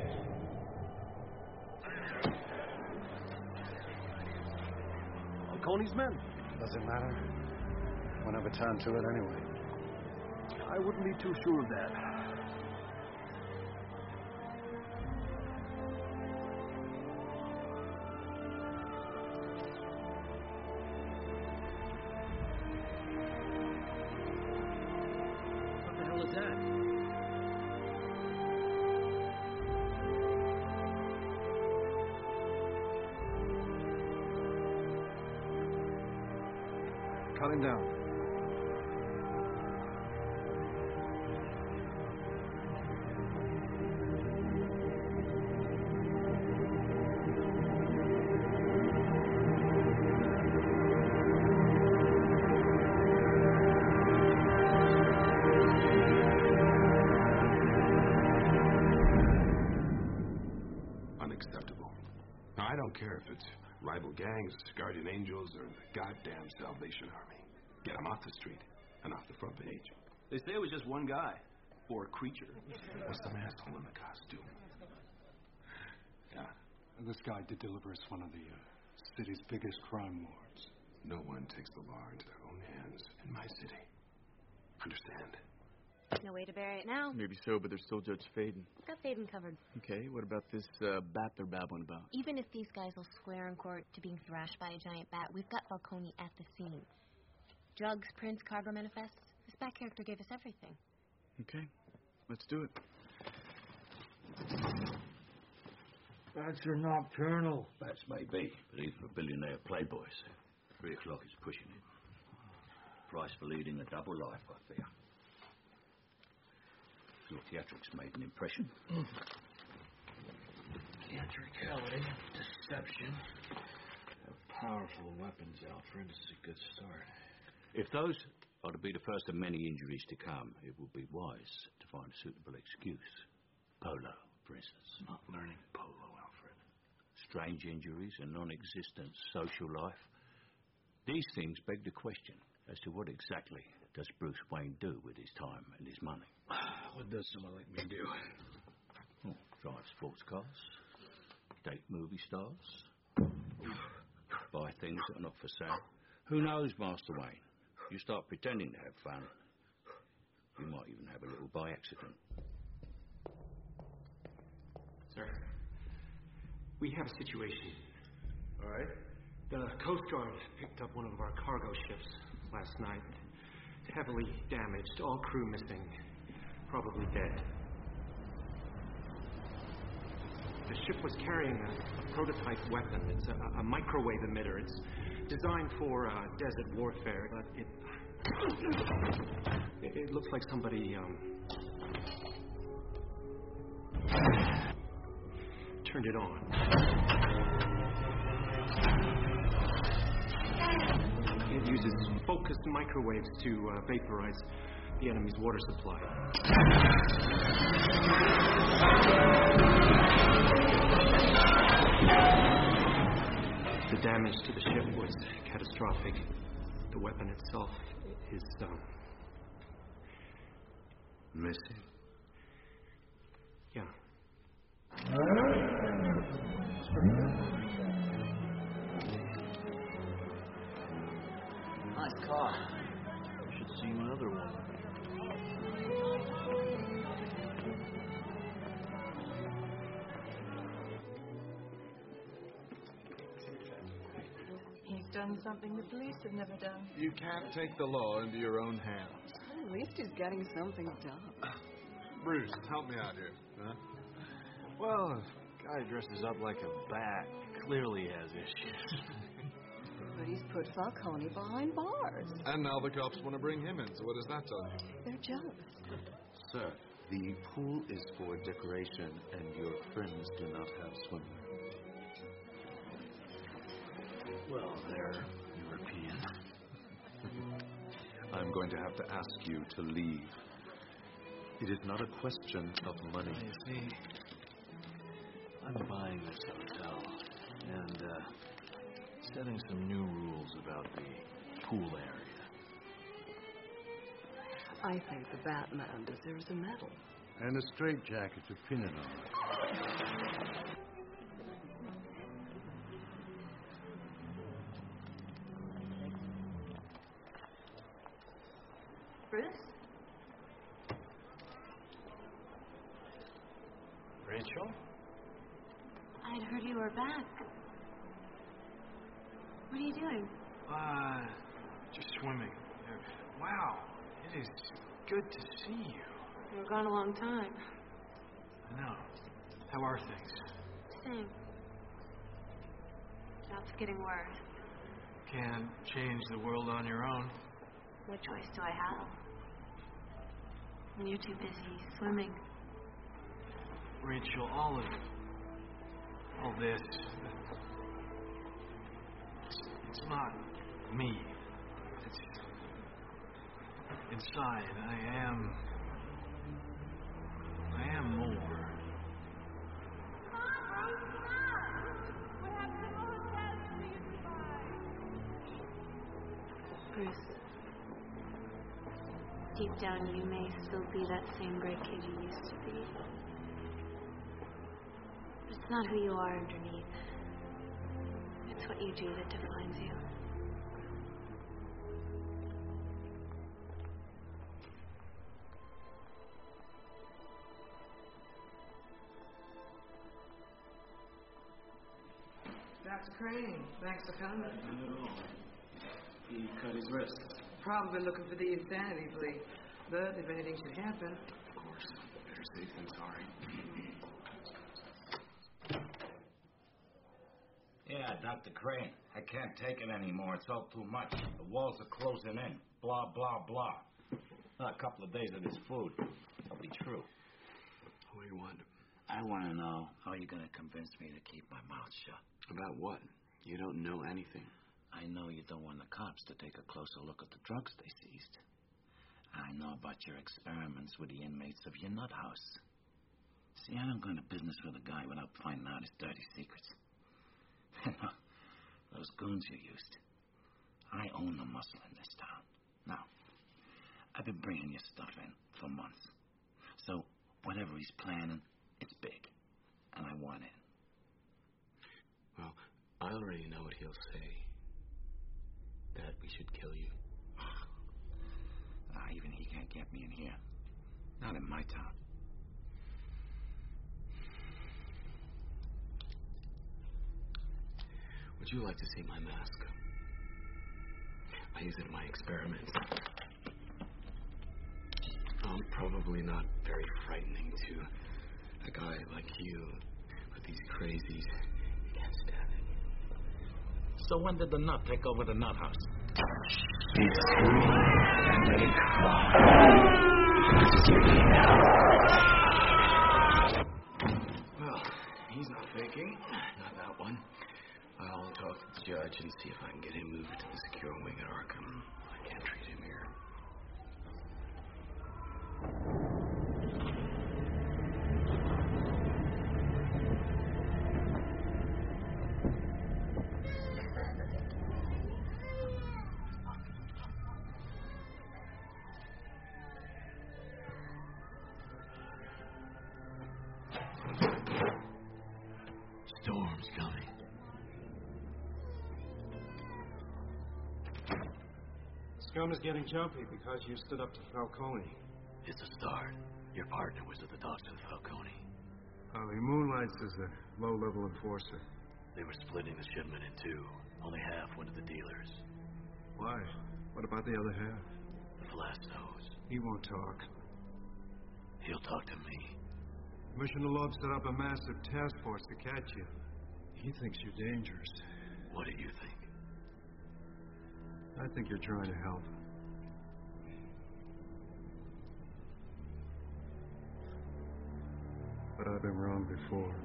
Falcone's men. Doesn't matter. We'll never turn to it anyway. I wouldn't be too sure of that. What the hell is that? Cut him down. Unacceptable. Now, I don't care if it's rival gangs, guardian angels, or the goddamn Salvation Army. Get them off the street and off the front page. They say it was just one guy. Or a creature. What's the asshole in the costume? Yeah. This guy did deliver us one of the uh, city's biggest crime lords. No one takes the law into their own hands in my city. Understand? No way to bury it now. Maybe so, but there's still Judge Faden. Got Faden covered. Okay, what about this uh, bat they're babbling about? Even if these guys will swear in court to being thrashed by a giant bat, we've got Falcone at the scene. Drugs, prints, cargo manifests. This bat character gave us everything. Okay, let's do it. Bats are nocturnal. Bats may be, but even for billionaire playboys, three o'clock is pushing it. Price for leading a double life, I fear. Your theatrics made an impression. Theatricality, deception. Powerful weapons, Alfred. This is a good start. If those are to be the first of many injuries to come, it would be wise to find a suitable excuse. Polo, for instance. Not learning polo, Alfred. Strange injuries, a non-existent social life. These things beg the question as to what exactly does Bruce Wayne do with his time and his money. What does someone like me do? Oh, drive sports cars, date movie stars, buy things that are not for sale. Who knows, Master Wayne? You start pretending to have fun, you might even have a little by accident. Sir, we have a situation. All right. The Coast Guard picked up one of our cargo ships last night. Heavily damaged, all crew missing, probably dead. The ship was carrying a, a prototype weapon. It's a, a microwave emitter. It's designed for uh, desert warfare, but it, it it looks like somebody um, turned it on. It uses focused microwaves to uh, vaporize the enemy's water supply. The damage to the ship was catastrophic. The weapon itself is um, missing. Yeah. Nice car. We should see another one. He's done something the police have never done. You can't take the law into your own hands. At least he's getting something done. Bruce, help me out here. Huh? Well, a guy dresses up like a bat clearly has issues. but he's put Falcone behind bars. And now the cops want to bring him in, so what does that tell you? They're jealous. Sir, the pool is for decoration, and your friends do not have swimming. Well, they're European. I'm going to have to ask you to leave. It is not a question of money. You see, I'm buying this hotel and uh, setting some new rules about the pool area. I think the Batman deserves a medal. And a straitjacket to pin it on. Bruce? Rachel? I'd heard you were back. What are you doing? Uh, just swimming. Wow, it is good to see you. You were gone a long time. I know. How are things? Same. Job's getting worse. Can't change the world on your own. What choice do I have? When you're too busy swimming. Rachel, all of all this, it's, it's not me. It's inside. I am. I am more. Bruce, deep down you may still be that same great kid you used to be. But it's not who you are underneath. It's what you do that defines you. That's Crane. Thanks for coming. Not at all. He cut his wrist. Probably looking for the insanity plea. But if anything should happen... Of course. Better safe than sorry. Yeah, Doctor Crane. I can't take it anymore. It's all too much. The walls are closing in. Blah, blah, blah. A couple of days of this food. It'll be true. What do you want? I want to know how you're going to convince me to keep my mouth shut. About what? You don't know anything. I know you don't want the cops to take a closer look at the drugs they seized. I know about your experiments with the inmates of your nut house. See, I don't go into business with a guy without finding out his dirty secrets. Those goons you used. I own the muscle in this town. Now, I've been bringing your stuff in for months. So, whatever he's planning, it's big. And I want it. Well, I already know what he'll say. That we should kill you. Ah, even he can't get me in here. Not in my town. Would you like to see my mask? I use it in my experiments. I'm probably not very frightening to a guy like you, but these crazies can't stand it. So when did the nut take over the nut house? Well, he's not faking. Not that one. I'll talk to the judge and see if I can get him moved to the secure wing at Arkham. I can't treat him here. Storm's coming. Scum is getting jumpy because you stood up to Falcone. It's a start. Your partner was at the docks with Falcone. Oh, he moonlights as a low-level enforcer. They were splitting the shipment in two. Only half went to the dealers. Why? What about the other half? The Flash knows. He won't talk. He'll talk to me. Commissioner Love set up a massive task force to catch you. He thinks you're dangerous. What do you think? I think you're trying to help. But I've been wrong before.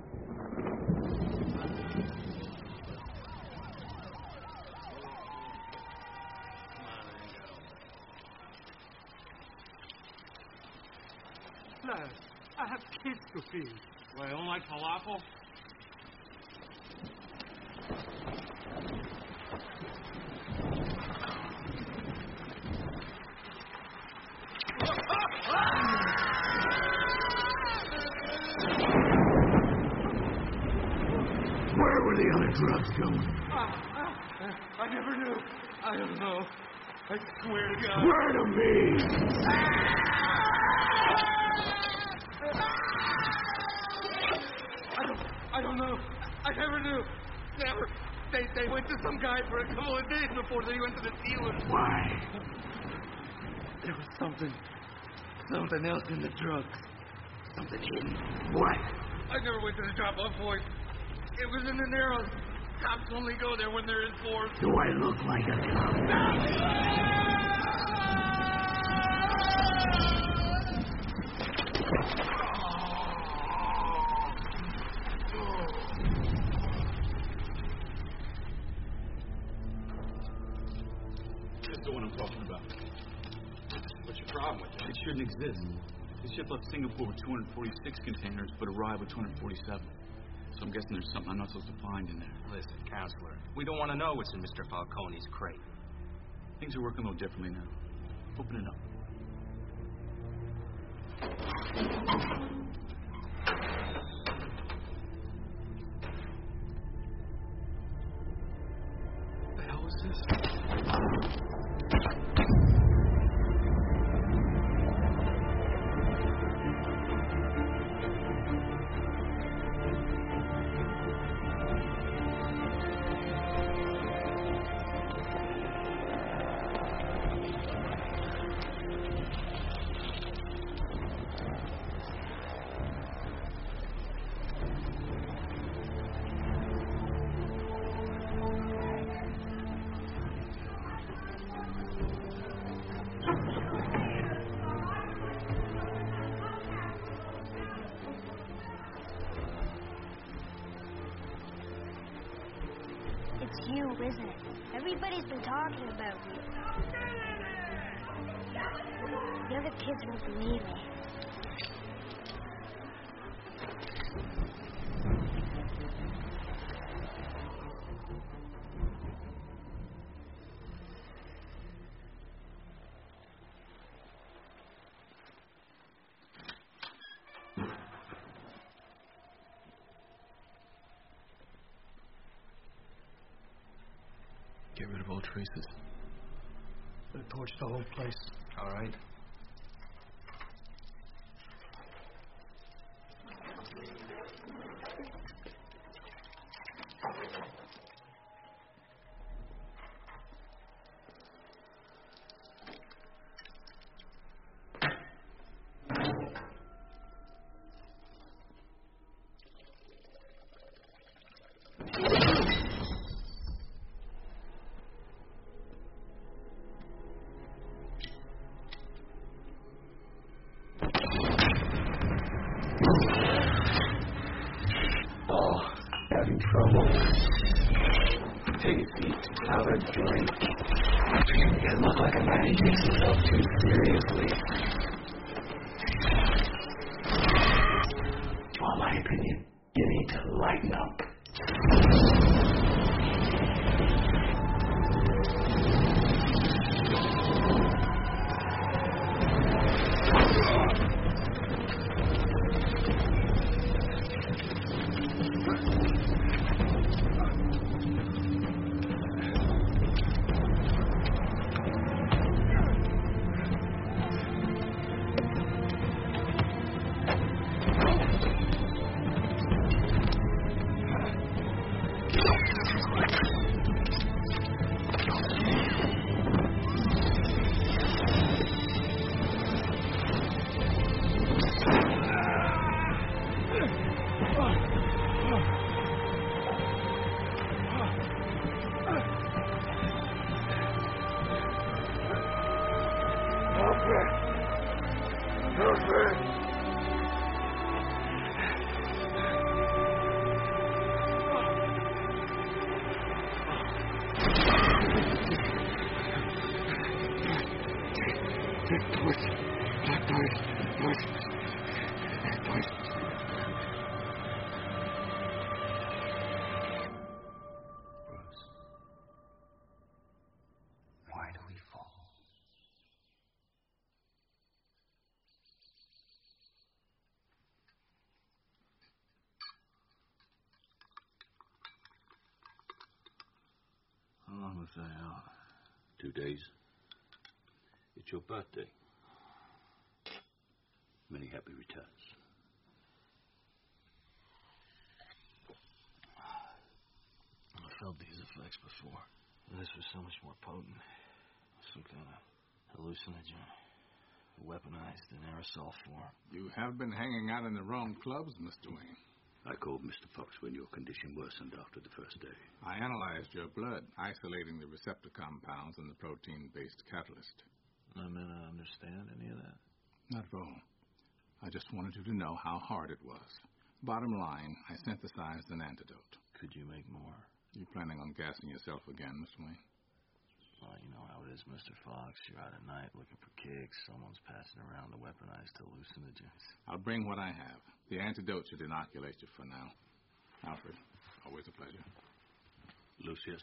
Lad, I have kids to feed. Well, I don't like falafel. Where were the other drugs going? Ah, ah, I never knew. I don't know. I swear to God. Swear to me! I don't, I don't know. I never knew. Never. They, they went to some guy for a couple of days before they went to the dealer. Why? There was something, something else in the drugs. Something hidden. What? I never went to the drop-off point. It was in the narrows. Cops only go there when they're in force. Do I look like a cop? This is the one I'm talking about. What's your problem with it? It shouldn't exist. The ship left Singapore with two hundred forty-six containers, but arrived with two hundred forty-seven. So I'm guessing there's something I'm not supposed to find in there. Listen, counselor, we don't want to know what's in Mister Falcone's crate. Things are working a little differently now. Open it up. What the hell is this? It's you, isn't it? Everybody's been talking about you. The other kids won't believe me. Get rid of all traces. They torched the whole place. All right. Having trouble. Take a seat. Have a drink. You look like a man who takes himself too seriously. You want my opinion? You need to lighten up. Why do we fall? How long was I out? Two days. It's your birthday. Many happy returns. I felt these effects before. This was so much more potent. Some kind of hallucinogen. Weaponized in aerosol form. You have been hanging out in the wrong clubs, Mister Wayne. I called Mister Fox when your condition worsened after the first day. I analyzed your blood, isolating the receptor compounds in the protein-based catalyst. I may not understand any of that. Not at all. I just wanted you to know how hard it was. Bottom line, I synthesized an antidote. Could you make more? You planning on gassing yourself again, Mister Wayne? Well, you know how it is, Mister Fox. You're out at night looking for kicks. Someone's passing around the weaponized hallucinogens. I'll bring what I have. The antidote should inoculate you for now. Alfred, always a pleasure. Lucius.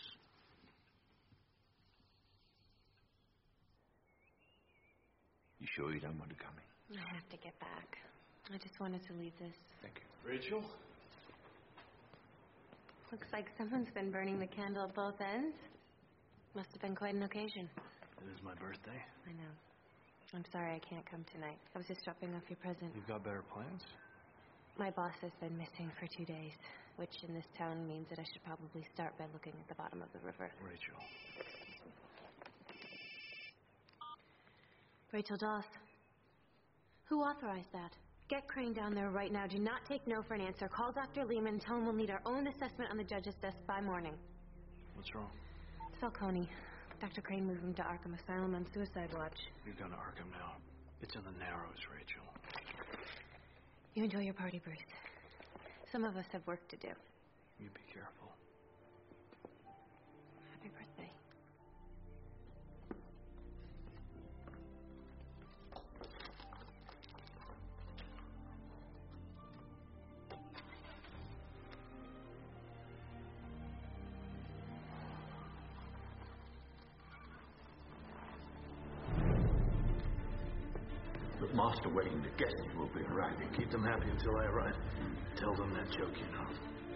You sure you don't want to come in? I have to get back. I just wanted to leave this. Thank you. Rachel? Looks like someone's been burning the candle at both ends. Must have been quite an occasion. It is my birthday. I know. I'm sorry I can't come tonight. I was just dropping off your present. You've got better plans? My boss has been missing for two days, which in this town means that I should probably start by looking at the bottom of the river. Rachel. Rachel Doss. Who authorized that? Get Crane down there right now. Do not take no for an answer. Call Doctor Lehman. Tell him we'll need our own assessment on the judge's desk by morning. What's wrong? Falcone. Doctor Crane moved him to Arkham Asylum on suicide watch. You've gone to Arkham now. It's in the Narrows, Rachel. You enjoy your party, Bruce. Some of us have work to do. You be careful. Happy birthday. But Master Wayne, the guests will be arriving. Keep them happy until I arrive. Tell them that joke, you know.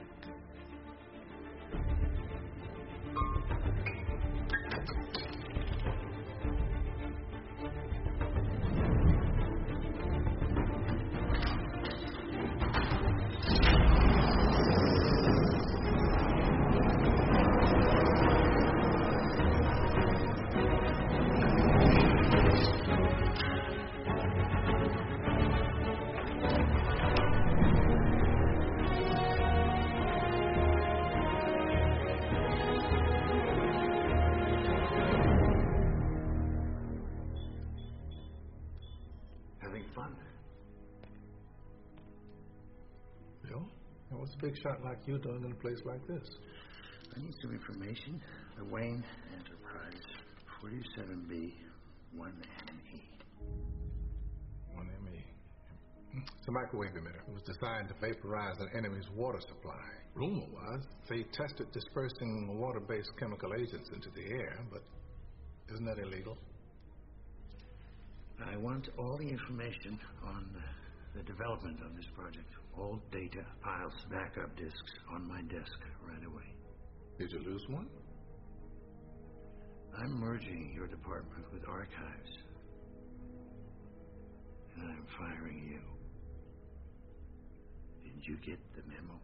What's a big shot like you doing in a place like this? I need some information. The Wayne Enterprise, forty-seven B, one M E. one M E. It's a microwave emitter. It was designed to vaporize an enemy's water supply. Rumor was they tested dispersing water-based chemical agents into the air, but isn't that illegal? I want all the information on the development of this project. All data, files, backup disks on my desk right away. Did you lose one? I'm merging your department with archives. And I'm firing you. Did you get the memo?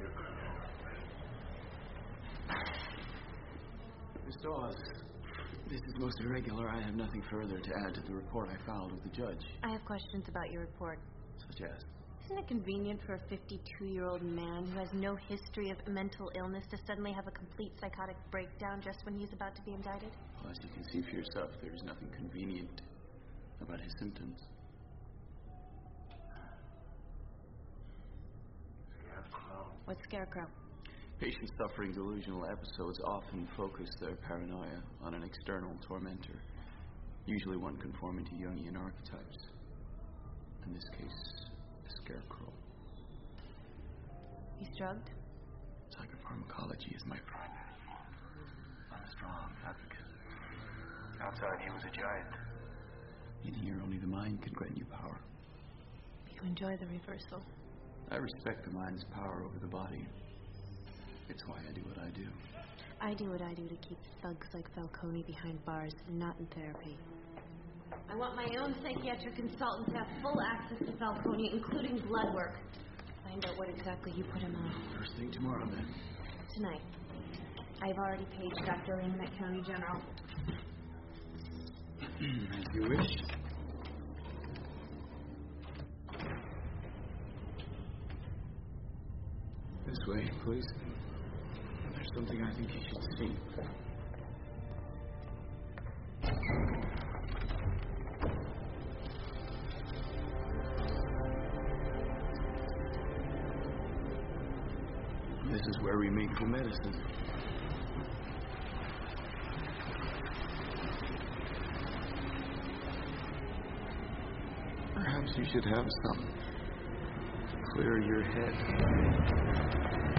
Dawes, This is most irregular. I have nothing further to add to the report I filed with the judge. I have questions about your report. Such as? Isn't it convenient for a fifty-two-year-old man who has no history of mental illness to suddenly have a complete psychotic breakdown just when he's about to be indicted? Well, as you can see for yourself, there's nothing convenient about his symptoms. What's Scarecrow? Patients suffering delusional episodes often focus their paranoia on an external tormentor, usually one conforming to Jungian archetypes. In this case, the Scarecrow. He's drugged? Psychopharmacology is my primary field. I'm a strong advocate. Outside, he was a giant. In here, only the mind can grant you power. You enjoy the reversal. I respect the mind's power over the body. It's why I do what I do. I do what I do to keep thugs like Falcone behind bars and not in therapy. I want my own psychiatric consultant to have full access to Falcone, including blood work. Find out what exactly you put him on. First thing tomorrow, then. Tonight. I've already paged Doctor Lehman at County General. As you wish. This way, please. There's something I think you should see. This is where we make the medicine. Perhaps you should have some to clear your head.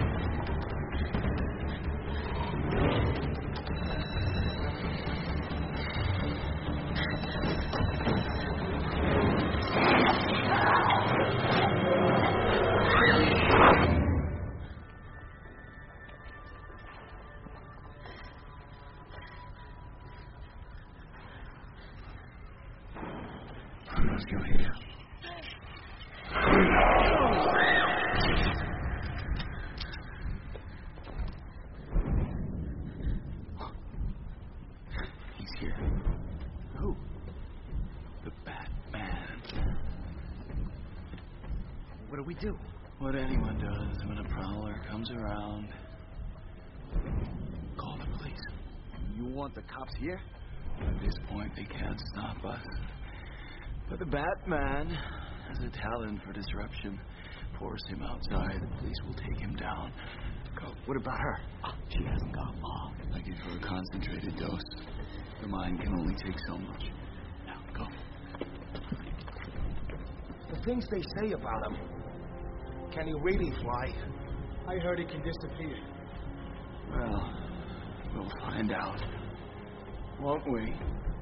Let's go here. He's here. Who? The Batman. What do we do? What anyone does when a prowler comes around. Call the police. You want the cops here? At this point, they can't stop us. But the Batman has a talent for disruption. Force him outside, the police will take him down. Go. What about her? Oh, she hasn't got long. I give her a concentrated dose. The mind can only take so much. Now, go. The things they say about him. Can he really fly? I heard he can disappear. Well, we'll find out. Won't we?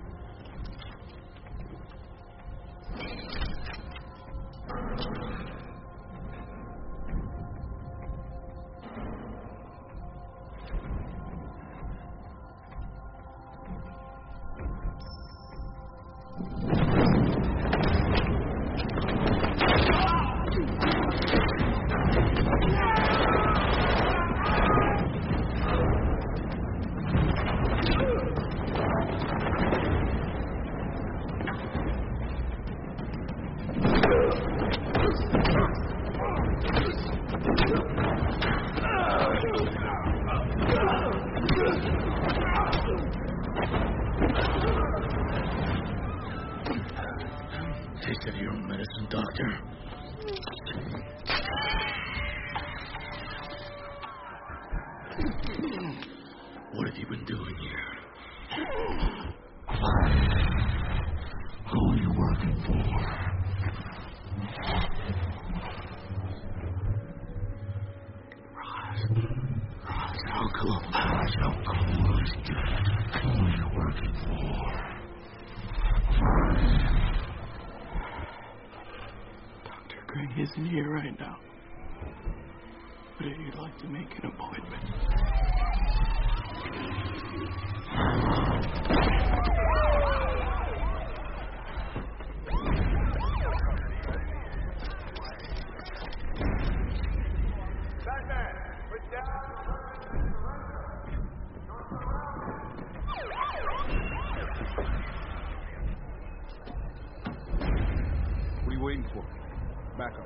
Taste of your own medicine, Doctor. What have you been doing here? Who are you working for? Roz. Roz Alcala. Roz Alcala is dead. Who are you working for? Doctor Greg isn't here right now. But if you'd like to make an appointment. Batman, put down. backup.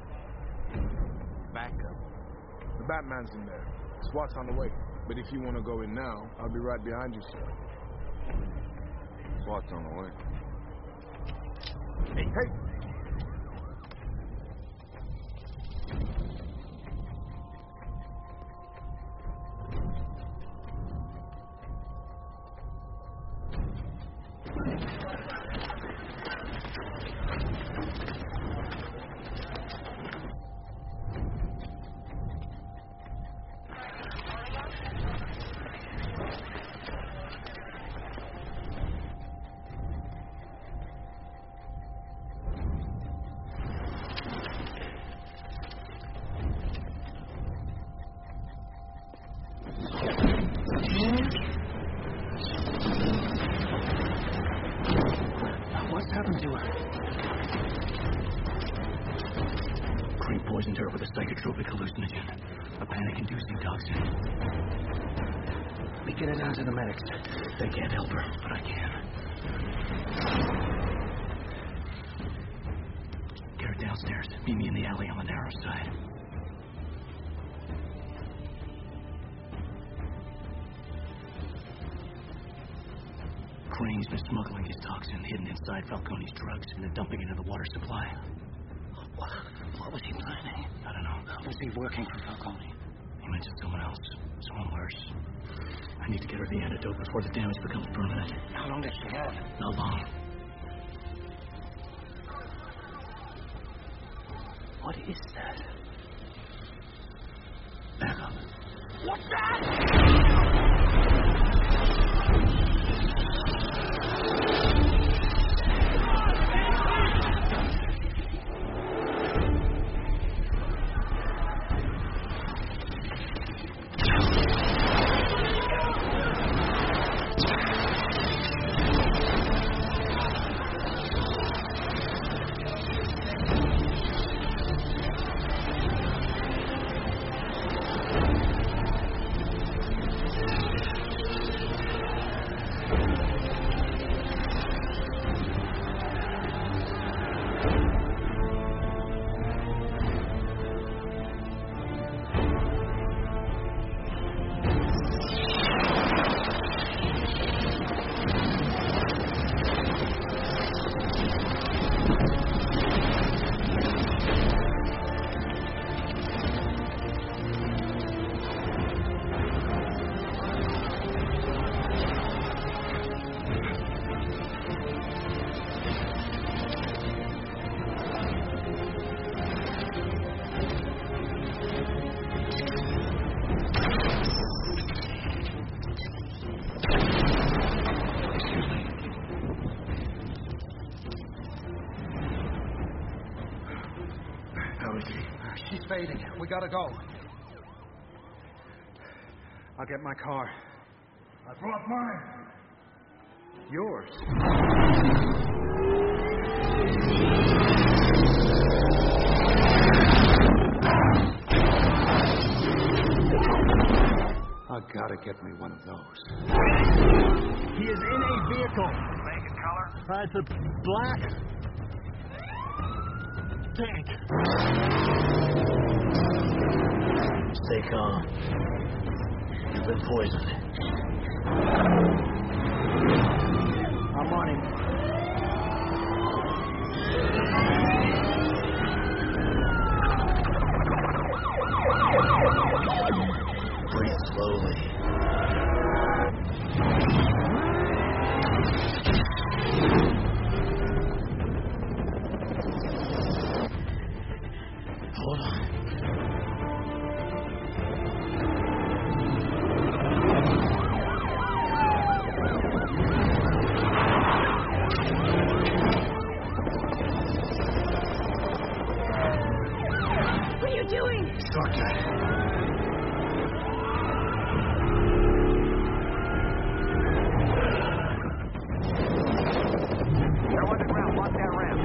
Backup? The Batman's in there. SWAT's on the way. But if you want to go in now, I'll be right behind you, sir. SWAT's on the way. Hey, hey! What's happened to her? Crane poisoned her with a psychotropic hallucinogen. A panic-inducing toxin. We get her down to the medics. They can't help her, but I can. Get her downstairs. Meet me in the alley on the narrow side. Crane's been smuggling his toxin hidden inside Falcone's drugs and then dumping it into the water supply. What, what was he planning? I don't know. How was he working for Falcone? He mentioned someone else. Someone worse. I need to get her the antidote before the damage becomes permanent. How long does she have? Not long. What is that? Back up. What's that? She's fading. We gotta go. I'll get my car. I brought mine. Yours? I gotta get me one of those. He is in a vehicle. Make it color? Uh, it's a black tank. Stay calm. You've been poisoned. I'm on him. Breathe slowly. Hold on. What are you doing? Shortcut. They're underground. Block that ramp.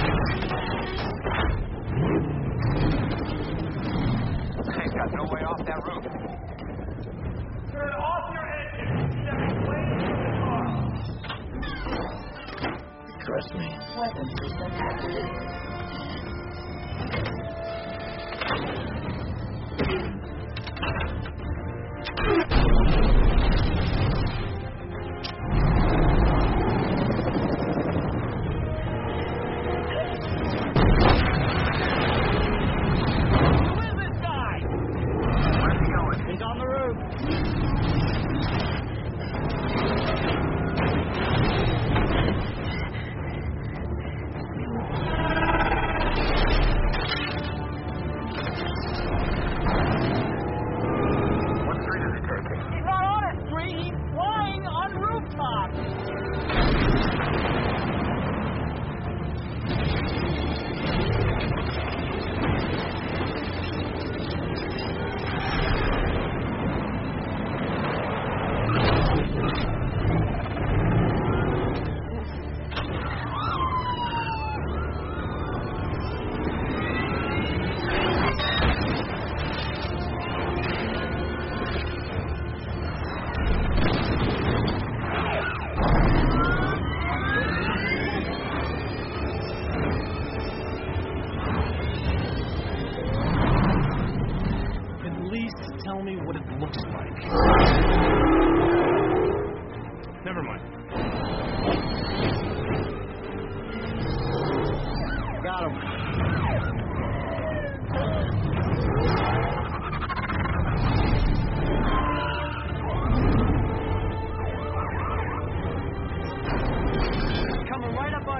Ain't got no way off that roof. Turn off your engine. Step away from the car. Trust me. Weapon system activated.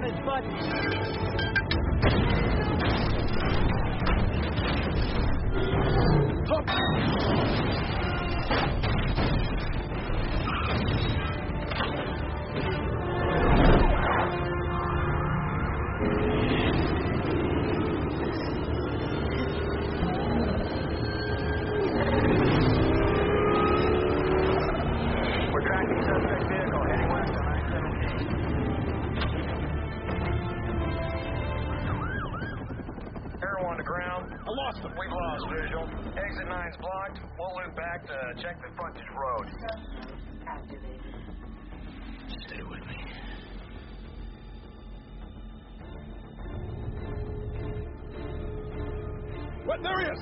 on his butt. Check the frontage road. Stay with me. What? There he is!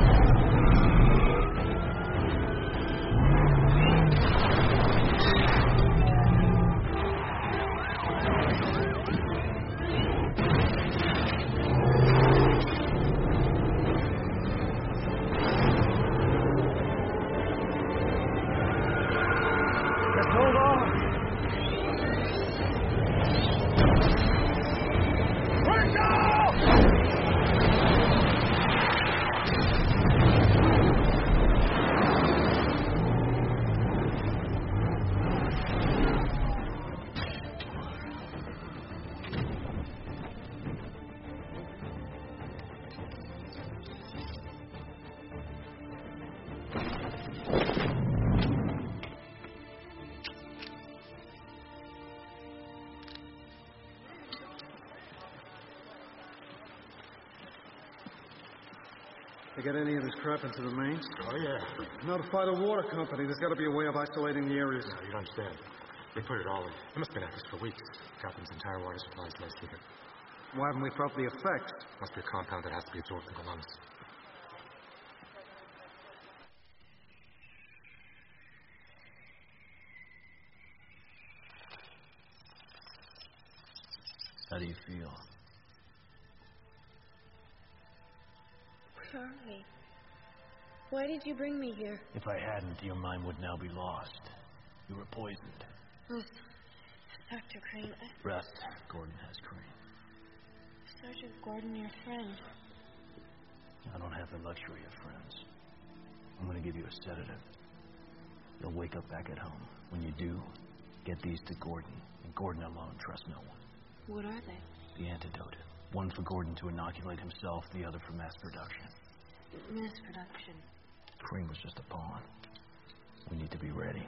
They get any of this crap into the mains? Oh, yeah. Notify the water company. There's got to be a way of isolating the areas. No, you don't understand. They put it all in. They must have been at this for weeks. Captain's entire water supply is less secret. Why haven't we felt the effects? Must be a compound that has to be absorbed in the lungs. How do you feel? Where are we? Why did you bring me here? If I hadn't, your mind would now be lost. You were poisoned. Oh, Doctor Crane. I... Rest. Gordon has Crane. Sergeant Gordon, your friend. I don't have the luxury of friends. I'm going to give you a sedative. You'll wake up back at home. When you do, get these to Gordon. And Gordon alone. Trust no one. What are they? The antidote. One for Gordon to inoculate himself, the other for mass production. Mass production? Crane was just a pawn. We need to be ready.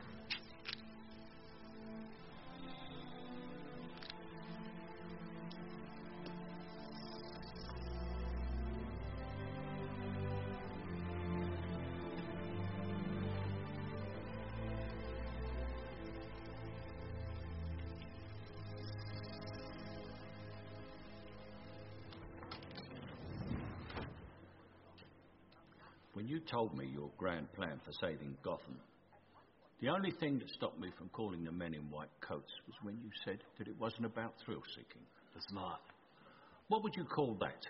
When you told me your grand plan for saving Gotham, the only thing that stopped me from calling the men in white coats was when you said that it wasn't about thrill-seeking. It's not. What would you call that?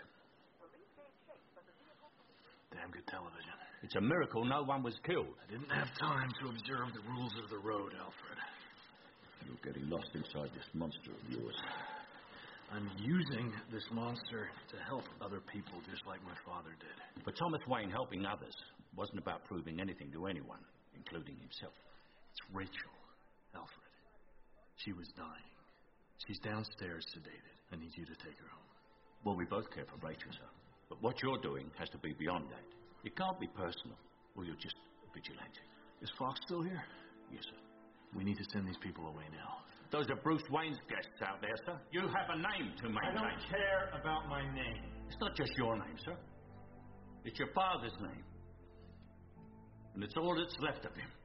Damn good television. It's a miracle no one was killed. I didn't have time to observe the rules of the road, Alfred. You're getting lost inside this monster of yours. I'm using this monster to help other people just like my father did. But Thomas Wayne helping others wasn't about proving anything to anyone, including himself. It's Rachel, Alfred. She was dying. She's downstairs sedated. I need you to take her home. Well, we both care for Rachel, sir. But what you're doing has to be beyond that. It can't be personal, or you're just a vigilante. Is Fox still here? Yes, sir. We need to send these people away now. Those are Bruce Wayne's guests out there, sir. You have a name to maintain. I don't care about my name. It's not just your name, sir. It's your father's name. And it's all that's left of him.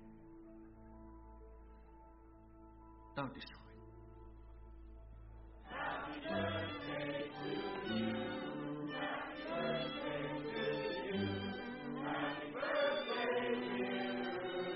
Don't destroy it. Happy birthday to you. Happy birthday to you. Happy birthday to you.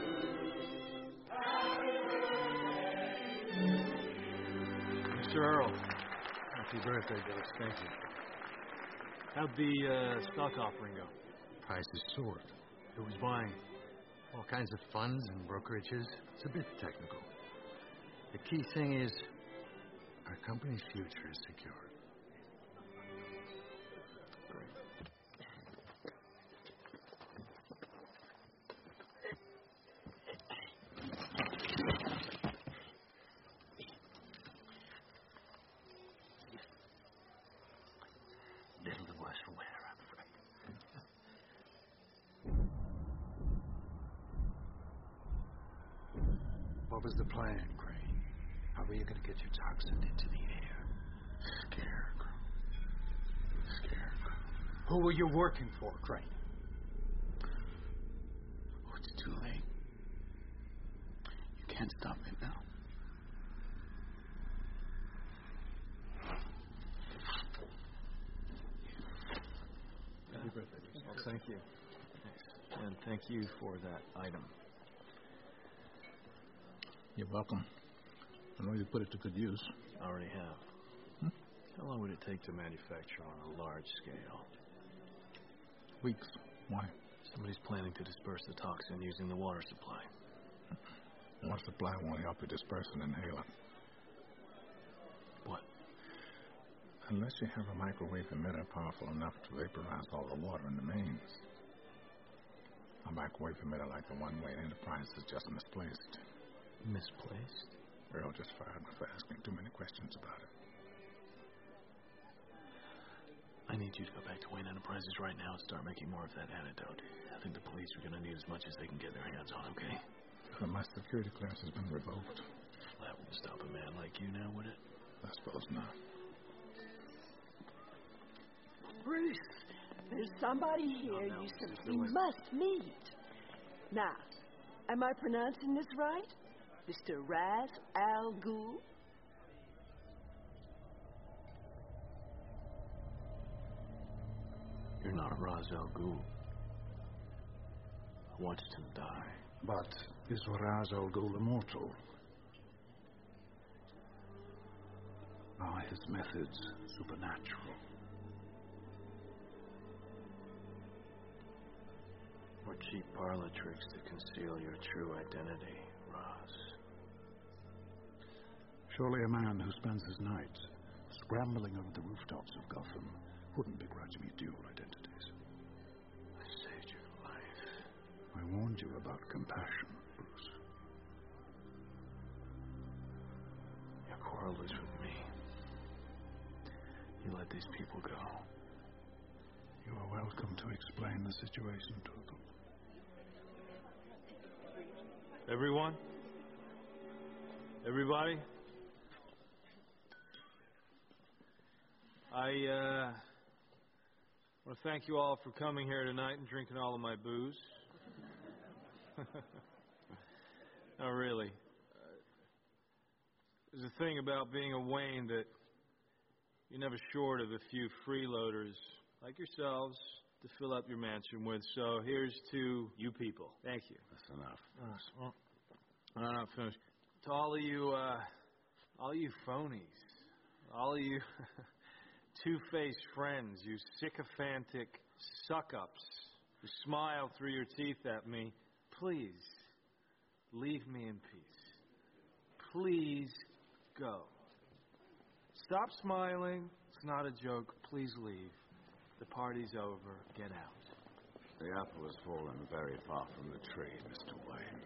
Happy birthday to you. Mister Earl. Happy birthday, Billy. Thank you. How'd the uh, stock offering go? Price is short. Who was buying? All kinds of funds and brokerages. It's a bit technical. The key thing is, Our company's future is secured. Little the worse for wear, I'm afraid. What was the plan, Crane? How were you going to get your toxin into the air? Scarecrow. Scarecrow. Who were you working for, Crane? Oh, it's too late. You can't stop it now. Happy birthday, Bruce. Well, thank you. Thanks. And thank you for that item. You're welcome. I know you put it to good use. I already have. Hmm? How long would it take to manufacture on a large scale? Weeks. Why? Somebody's planning to disperse the toxin using the water supply. Water supply won't help you disperse an inhaler. What? Unless you have a microwave emitter powerful enough to vaporize all the water in the mains. A microwave emitter like the one Wayne Enterprise is just misplaced. Misplaced? Earl just fired me for asking too many questions about it. I need you to go back to Wayne Enterprises right now and start making more of that antidote. I think the police are going to need as much as they can get their hands on, okay? But my security clearance has been revoked. That won't stop a man like you now, would it? I suppose not. Bruce, there's somebody here no, you no, simply must meet. Now, am I pronouncing this right? Mister Raz Al Ghul? You're not Ra's al Ghul. I watched him die. But is Ra's al Ghul immortal? Are his methods supernatural? Or cheap parlor tricks to conceal your true identity, Raz. Surely a man who spends his nights scrambling over the rooftops of Gotham wouldn't begrudge me dual identities. I saved your life. I warned you about compassion, Bruce. Your quarrel is with me. You let these people go. You are welcome to explain the situation to them. Everyone? Everybody? I, uh, want to thank you all for coming here tonight and drinking all of my booze. No, really. Uh, there's a thing about being a Wayne that you're never short of a few freeloaders like yourselves to fill up your mansion with. So here's to you people. Thank you. That's enough. Uh, well, I'm not finished. To all of you, uh, all you phonies, all of you two-faced friends, you sycophantic suck-ups who smile through your teeth at me, please leave me in peace. Please go. Stop smiling. It's not a joke. Please leave. The party's over. Get out. The apple has fallen very far from the tree, Mister Wayne.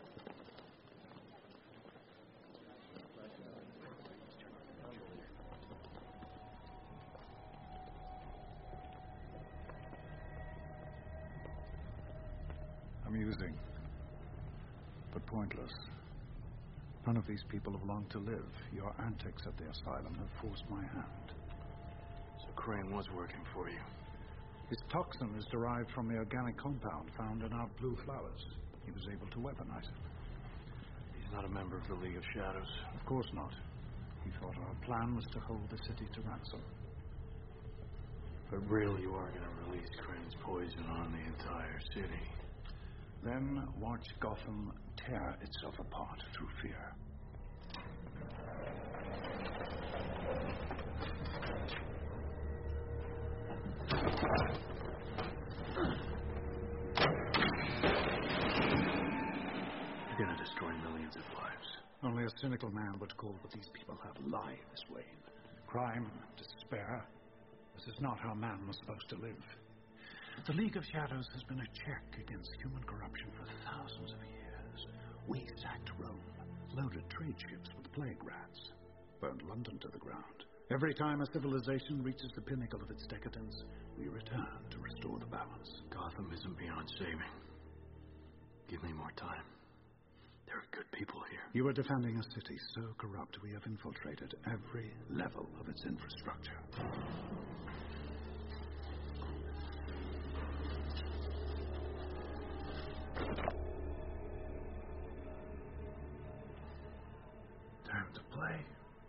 Amusing, but pointless. None of these people have long to live. Your antics at the asylum have forced my hand. So Crane was working for you. His toxin is derived from the organic compound found in our blue flowers. He was able to weaponize it. He's not a member of the League of Shadows. Of course not. He thought our plan was to hold the city to ransom. But really, you are going to release Crane's poison on the entire city. Then watch Gotham tear itself apart through fear. You're going to destroy millions of lives. Only a cynical man would call what these people have lives, Wayne. Crime, despair. This is not how man was supposed to live. The League of Shadows has been a check against human corruption for thousands of years. We sacked Rome, loaded trade ships with plague rats, burned London to the ground. Every time a civilization reaches the pinnacle of its decadence, we return to restore the balance. Gotham isn't beyond saving. Give me more time. There are good people here. You are defending a city so corrupt we have infiltrated every level of its infrastructure. Time to play.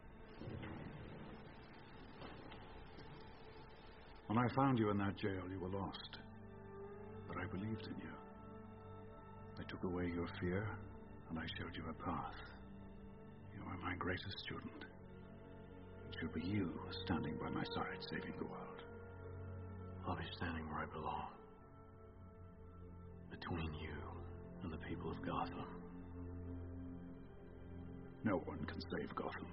When I found you in that jail, you were lost. But I believed in you. I took away your fear, and I showed you a path. You are my greatest student. It should be you standing by my side, saving the world. I'll be standing where I belong. Between you and the people of Gotham. No one can save Gotham.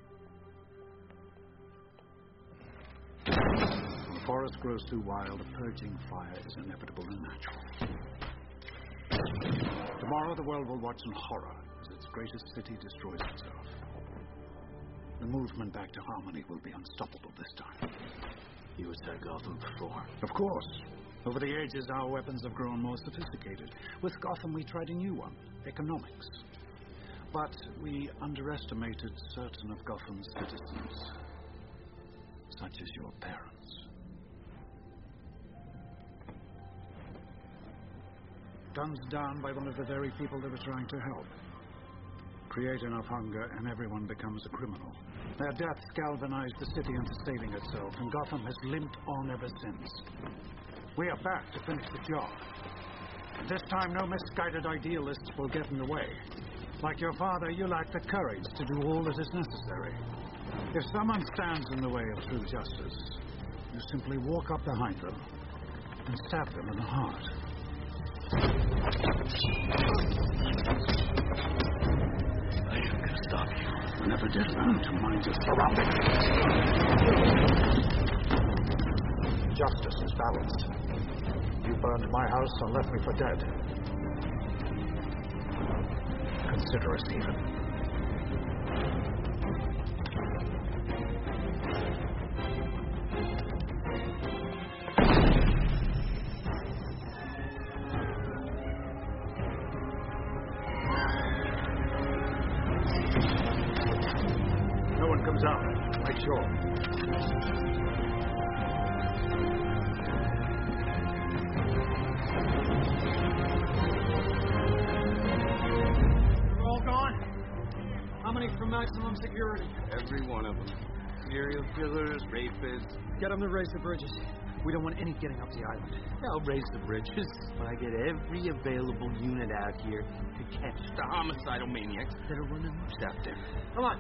When the forest grows too wild, a purging fire is inevitable and natural. Tomorrow the world will watch in horror as its greatest city destroys itself. The movement back to harmony will be unstoppable this time. You attacked Gotham before? Of course. Over the ages, our weapons have grown more sophisticated. With Gotham, we tried a new one, economics. But we underestimated certain of Gotham's citizens, such as your parents. Guns down by one of the very people they were trying to help. Create enough hunger and everyone becomes a criminal. Their deaths galvanized the city into saving itself, and Gotham has limped on ever since. We are back to finish the job. This time, no misguided idealists will get in the way. Like your father, you lack the courage to do all that is necessary. If someone stands in the way of true justice, you simply walk up behind them and stab them in the heart. I am going to stop you. I never did learn to mind your surroundings. Justice is balance. You burned my house and left me for dead. Consider us even. No one comes out. Make sure. From maximum security. Every one of them. Serial killers, rapists. Get them to raise the bridges. We don't want any getting up the island. I'll raise the bridges when I get every available unit out here to catch the homicidal maniacs that are running loose out there. Come on.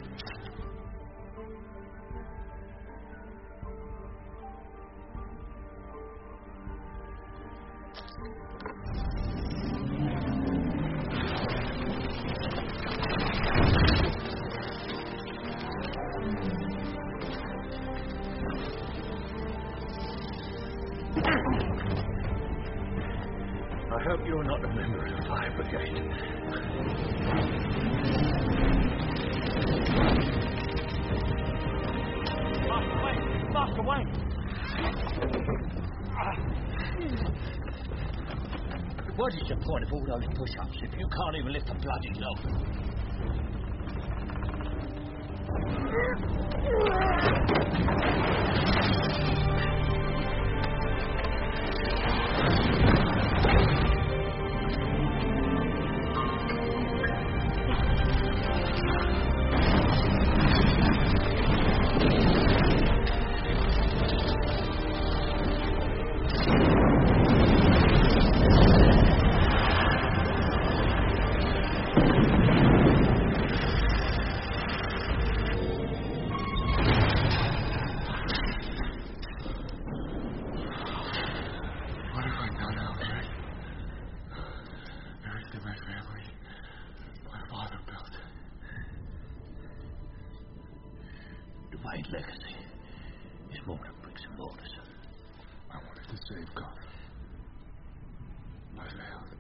I hope you're not a member of the Fire Brigade. Master Wayne! Master Wayne! What is the point of all those push-ups if you can't even lift a bloody log? You Wayne's legacy is more than bricks and mortars. I wanted to save Gotham. I failed.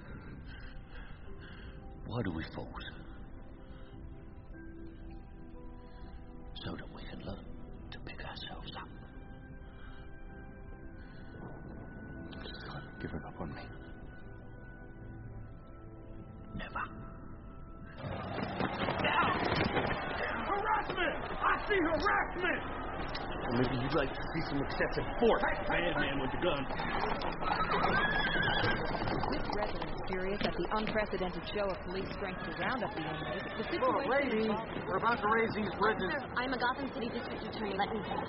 Why do we fought? So that we can learn to pick ourselves up. Just haven't given up on me. Never. Harassment! I see harassment! Or maybe you'd like to see some excessive force. Bad man with the gun. With residents furious at the unprecedented show of police strength to round up the inmates, the situation... Look, lady, we're about to raise these bridges. Sir, I'm a Gotham City District Attorney. Let me pass.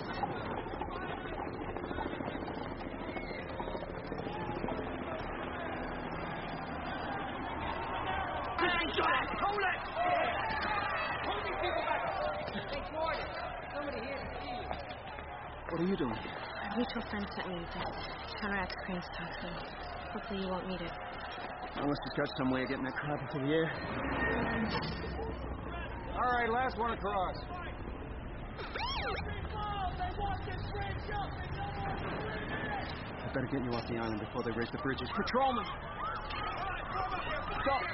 Hold it! Hold it! Hold these people back! Take Gordon. Somebody here to see you. What are you doing? A mutual friend sent me this. Counteracts Crane's toxin. Hopefully you won't need it. Unless he's got some way of getting that crap into the air. All right, last one across. I better get you off the island before they raise the bridges. Patrolman! Stop!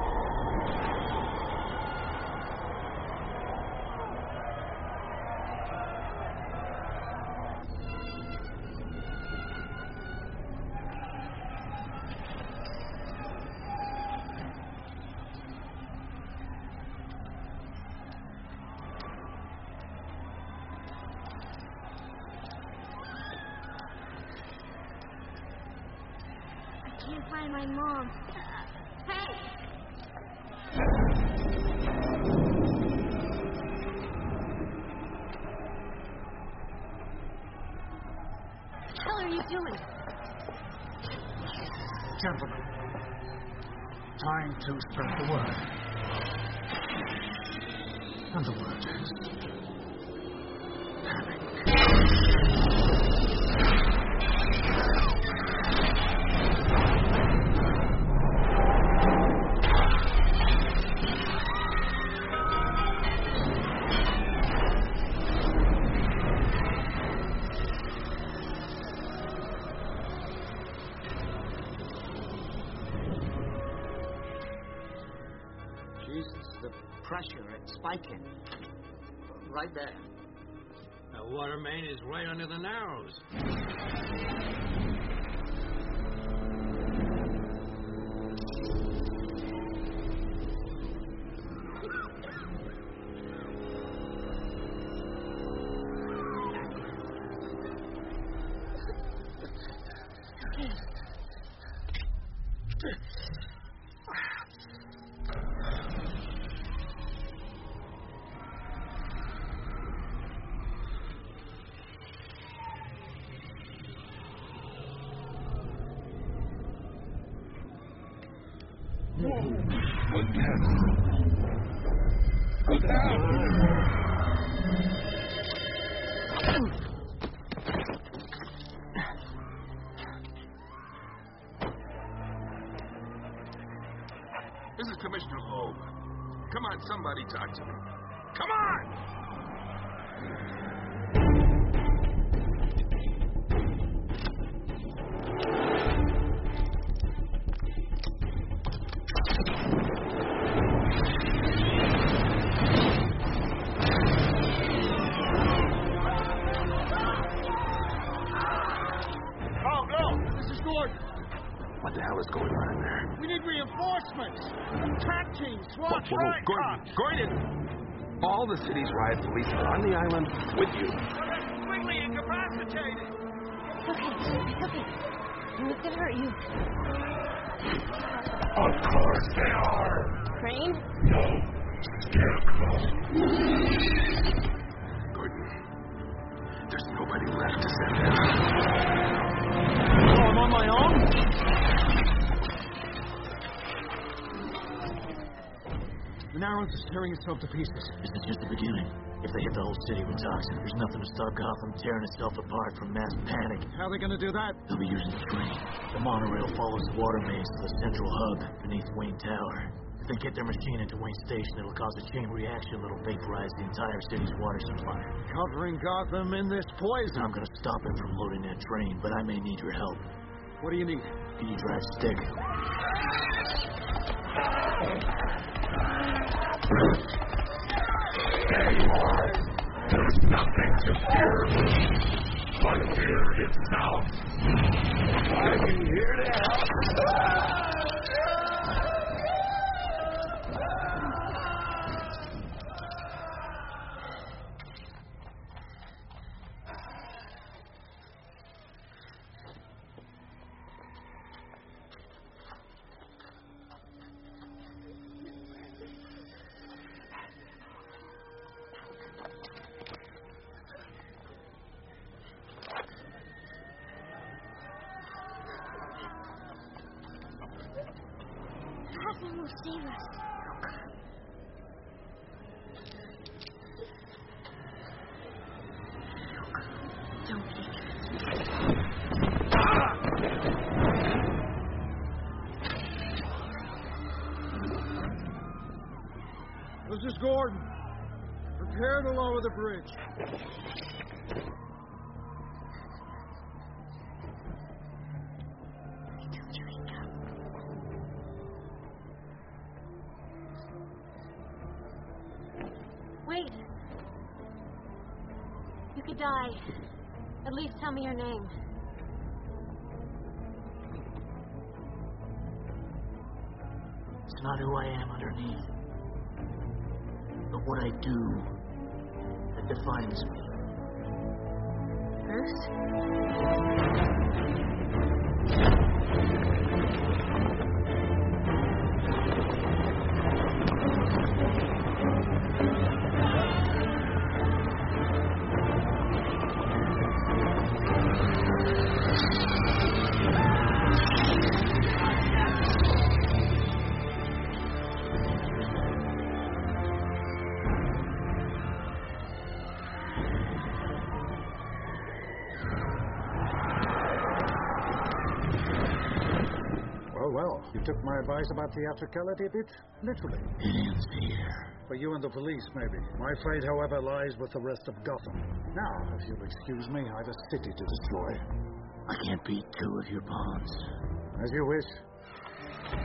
I can't find my mom. Hey! What the hell are you doing? Gentlemen, time to spread the word. And the word is Pressure, it's spiking. Right there. The water main is right under the Narrows. This is Commissioner Loeb. Come on, somebody talk to me. Come on! Oh, no! This is Gordon. What the hell is going on in there? We need reinforcements. Attack team, SWAT, Whoa, whoa, riot Gordon, cops. Gordon! All the city's riot police are on the island with you. They're completely incapacitated. It's okay. It's okay. Who's gonna hurt you? Of course they are. Crane? No. Scarecrow. Gordon, there's nobody left to send in. Oh, I'm on my own? The Narrows is tearing itself to pieces. This is just the beginning. If they hit the whole city with toxin, there's nothing to stop Gotham tearing itself apart from mass panic. How are they going to do that? They'll be using the train. The monorail follows the water mains to the central hub beneath Wayne Tower. If they get their machine into Wayne Station, it'll cause a chain reaction that'll vaporize the entire city's water supply. Covering Gotham in this poison. I'm gonna stop him from loading that train, but I may need your help. What do you need? Can you drive stick? There's nothing to fear. But fear itself. I'm here to help. Batman will save us. Oh, God. Oh, God. Don't kick This is Gordon. Prepare to lower the bridge. Wait. You could die. At least tell me your name. It's not who I am underneath, but what I do that defines me. Bruce? Well, you took my advice about theatricality a bit literally. It ends here. For you and the police, maybe. My fate, however, lies with the rest of Gotham. Now, if you'll excuse me, I've a city to destroy. I can't beat two of your pawns. As you wish.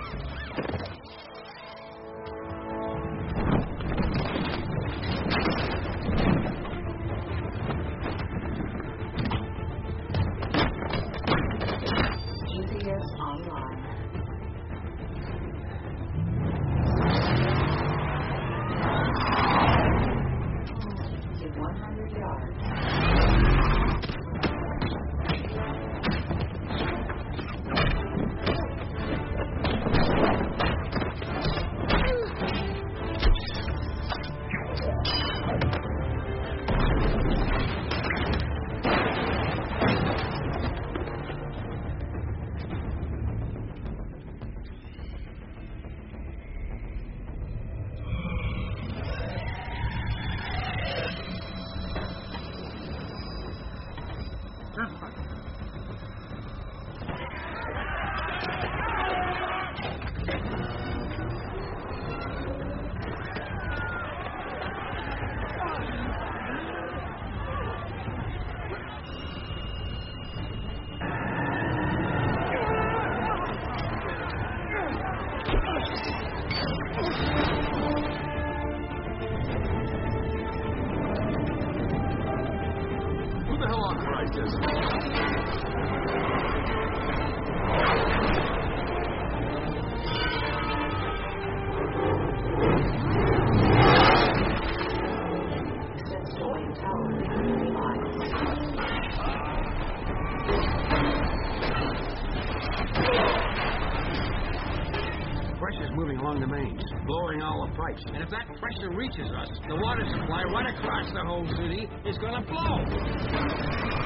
Pressure's moving along the mains, blowing all the pipes. And if that pressure reaches us, the water supply right across the whole city is gonna blow.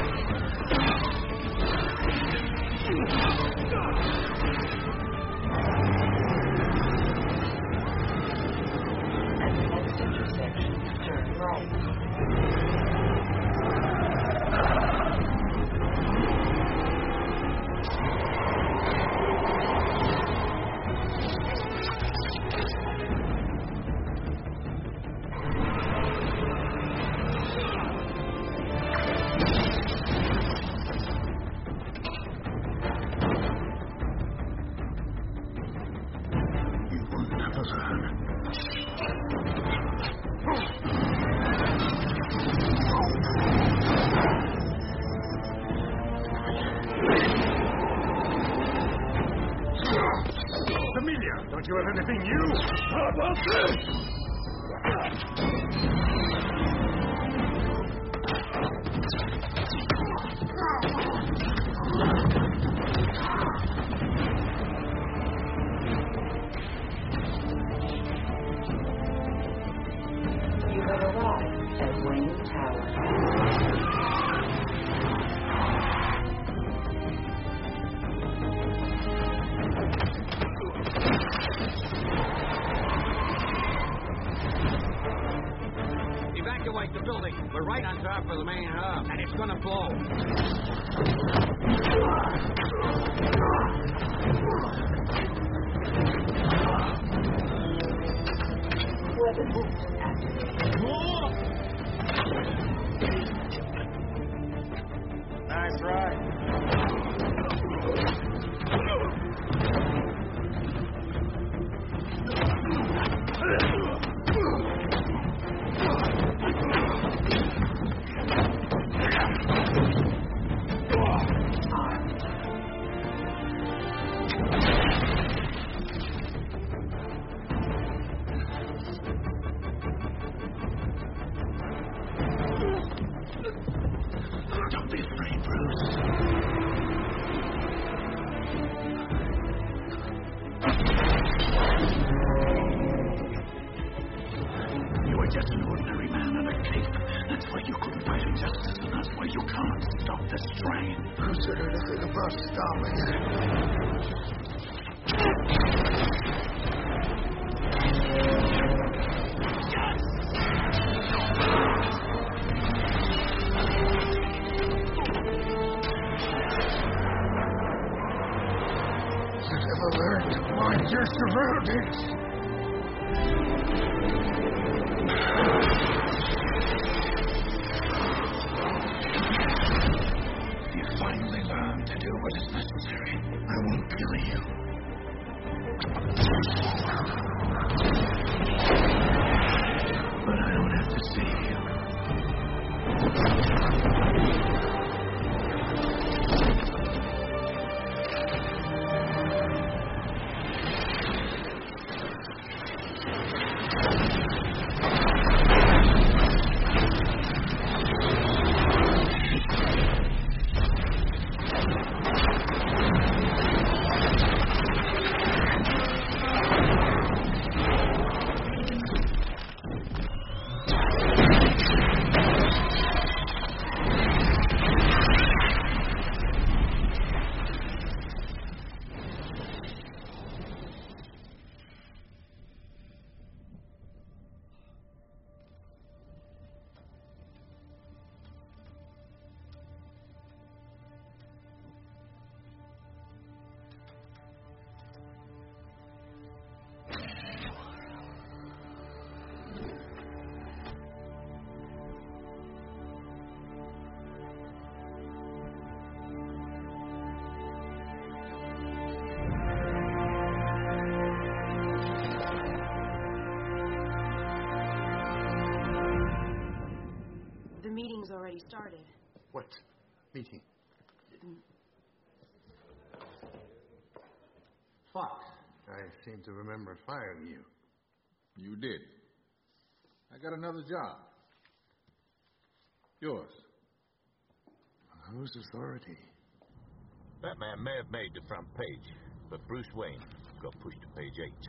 At the next intersection, turn right. anything, you! Uh, well, You have arrived at Wayne Tower. Evacuate the building. We're right on top of the main hub, and it's gonna blow. Nice ride. Don't be afraid, Bruce. You are just an ordinary man in a cape. That's why you couldn't fight injustice, and that's why you can't stop this train. Who said anything about stopping it? You never learned to mind your surroundings. You finally learned to do what is necessary. I won't kill you. But I don't have to see you. The meeting's already started. What meeting? Fox. I seem to remember firing you. You did. I got another job. Yours. On whose authority? Batman may have made the front page, but Bruce Wayne got pushed to page eight.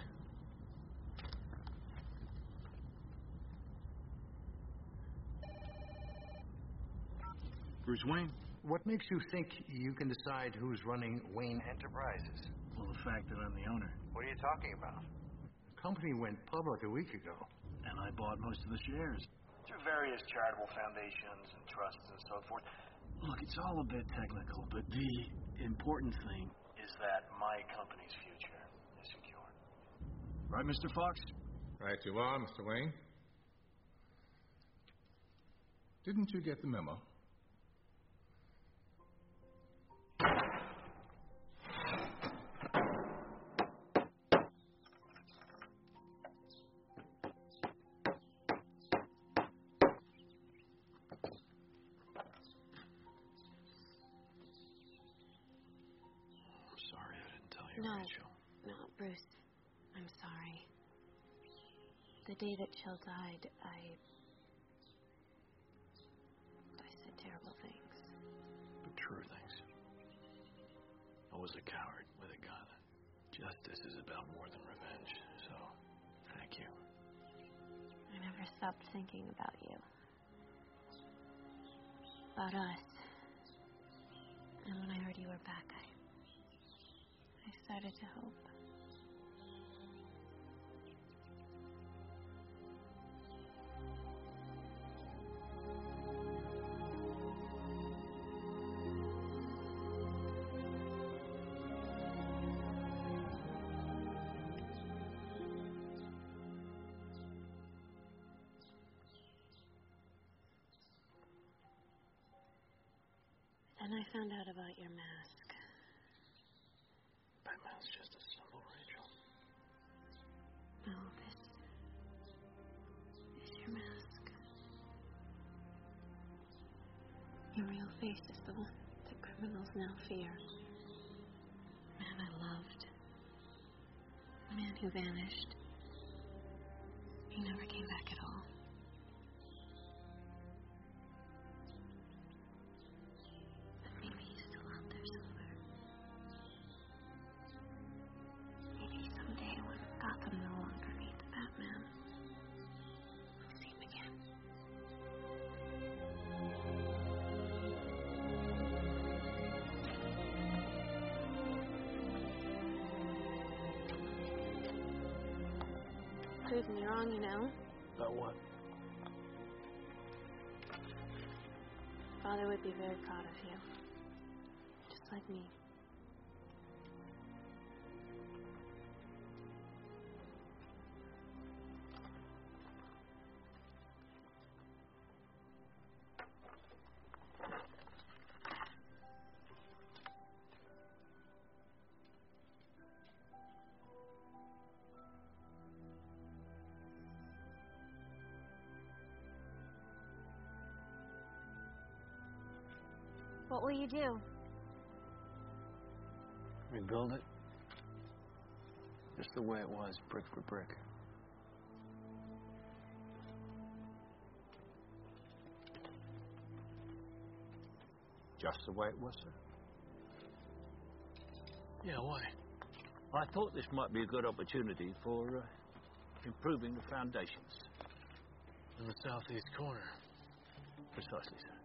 Bruce Wayne? What makes you think you can decide who's running Wayne Enterprises? Well, the fact that I'm the owner. What are you talking about? The company went public a week ago. And I bought most of the shares. Through various charitable foundations and trusts and so forth. Look, it's all a bit technical, but the important thing is that my company's future is secure. Right, Mister Fox? Right you are, Mister Wayne. Didn't you get the memo? No, no, Bruce. I'm sorry. The day that Chell died, I... I said terrible things. But true things. I was a coward with a gun. Justice is about more than revenge, so thank you. I never stopped thinking about you. About us. And when I heard you were back, I... I started to hope. Then I found out about your mask. Batman's just a symbol, Rachel. No, this is your mask. Your real face is the one that criminals now fear. The man I loved. The man who vanished. He never came back at all. Proves me wrong, you know. About what? Father would be very proud of you. Just like me. What will you do? Rebuild it. Just the way it was, brick for brick. Just the way it was, sir? Yeah, why? I thought this might be a good opportunity for uh, improving the foundations. In the southeast corner. Precisely, sir.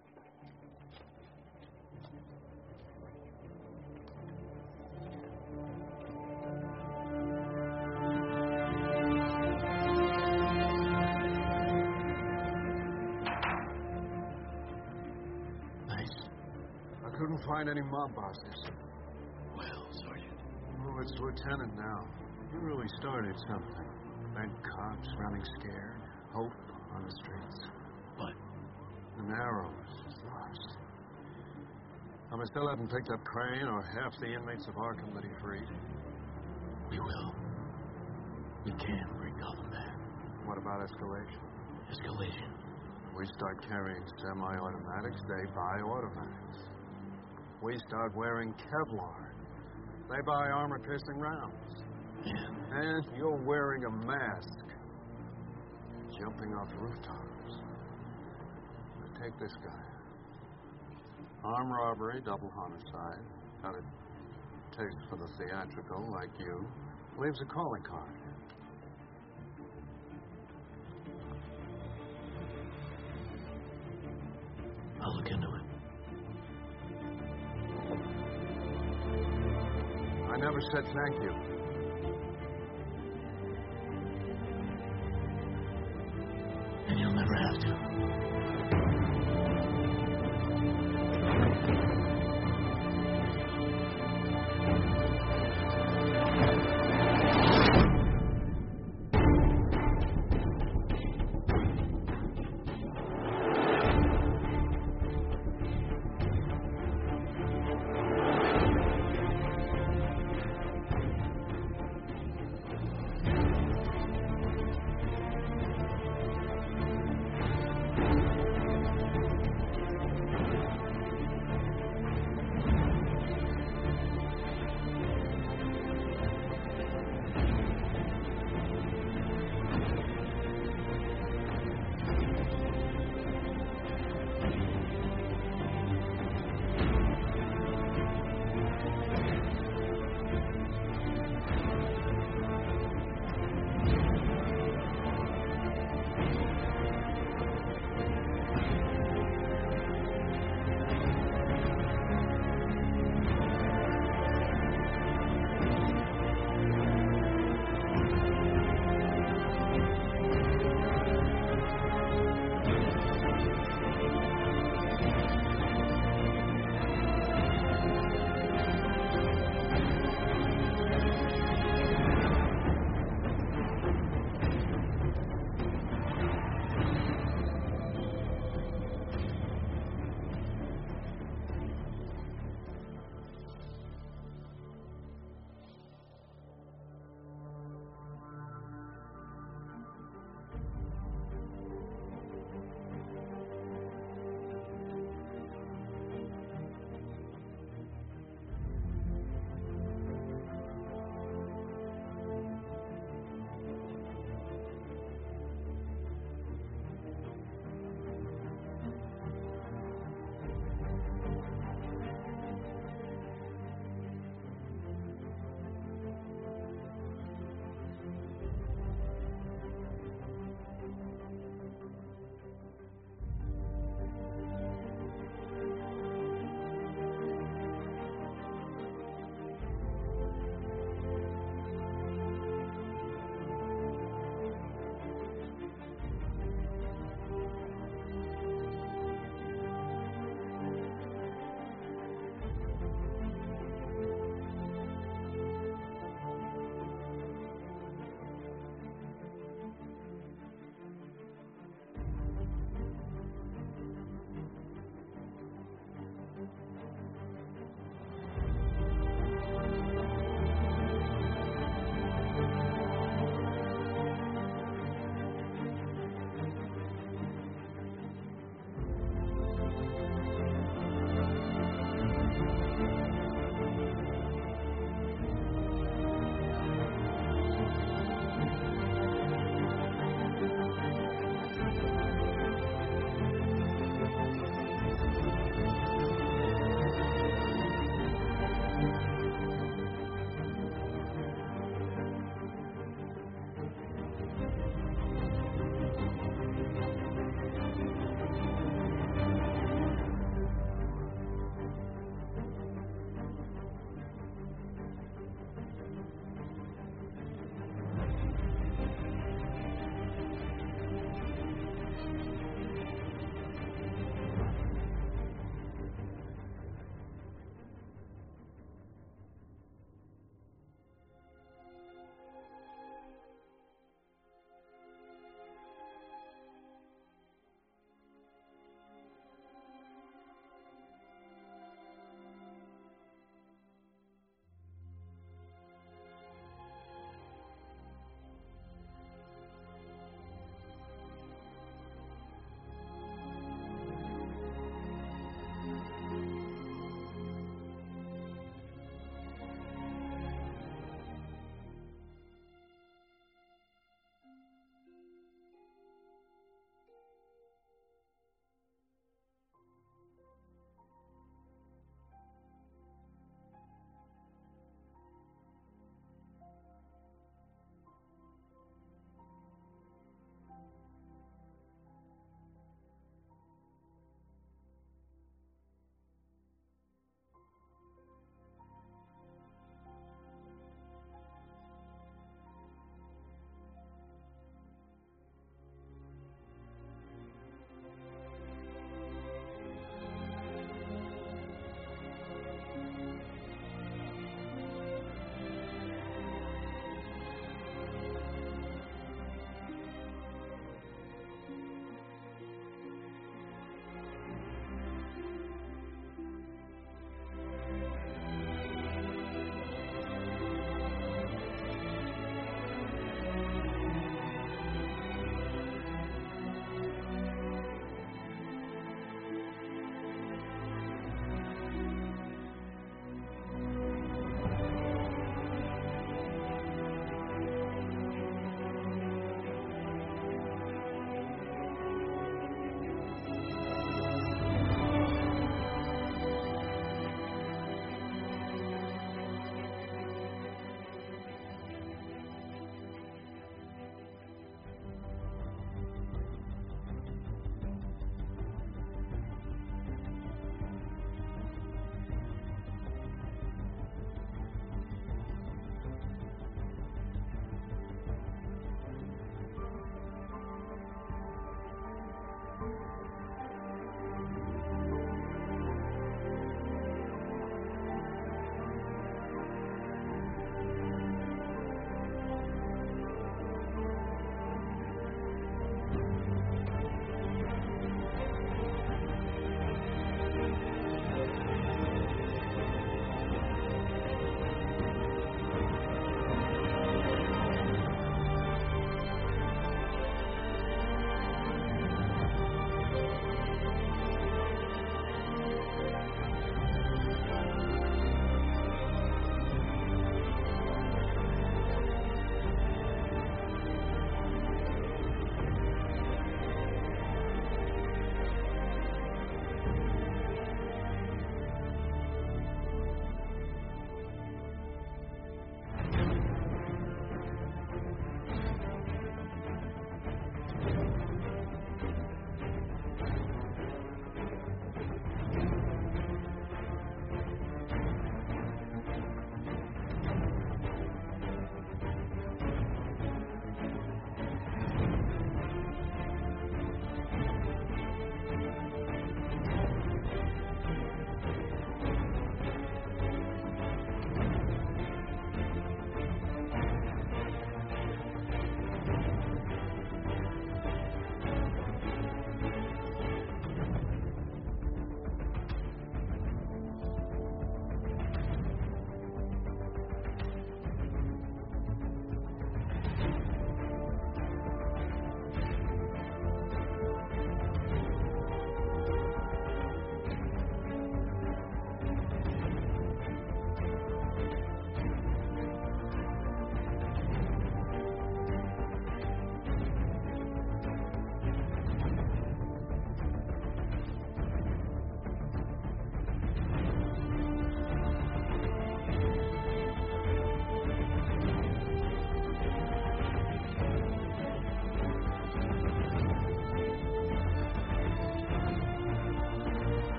Couldn't find any mob bosses. Well, Sergeant. Oh, it's Lieutenant now. You really started something. Bent cops running scared. Hope on the streets. But the Narrows is lost. I still haven't picked up Crane or half the inmates of Arkham that he freed. We will. We can bring Gotham back. What about escalation? Escalation? We start carrying semi-automatics, they buy automatics. We start wearing Kevlar. They buy armor-piercing rounds. Yeah. And you're wearing a mask. Jumping off rooftops. Now take this guy. Armed robbery, double homicide. Got a taste for the theatrical, like you. Leaves a calling card. I'll look into it. I never said thank you. And you'll never have to.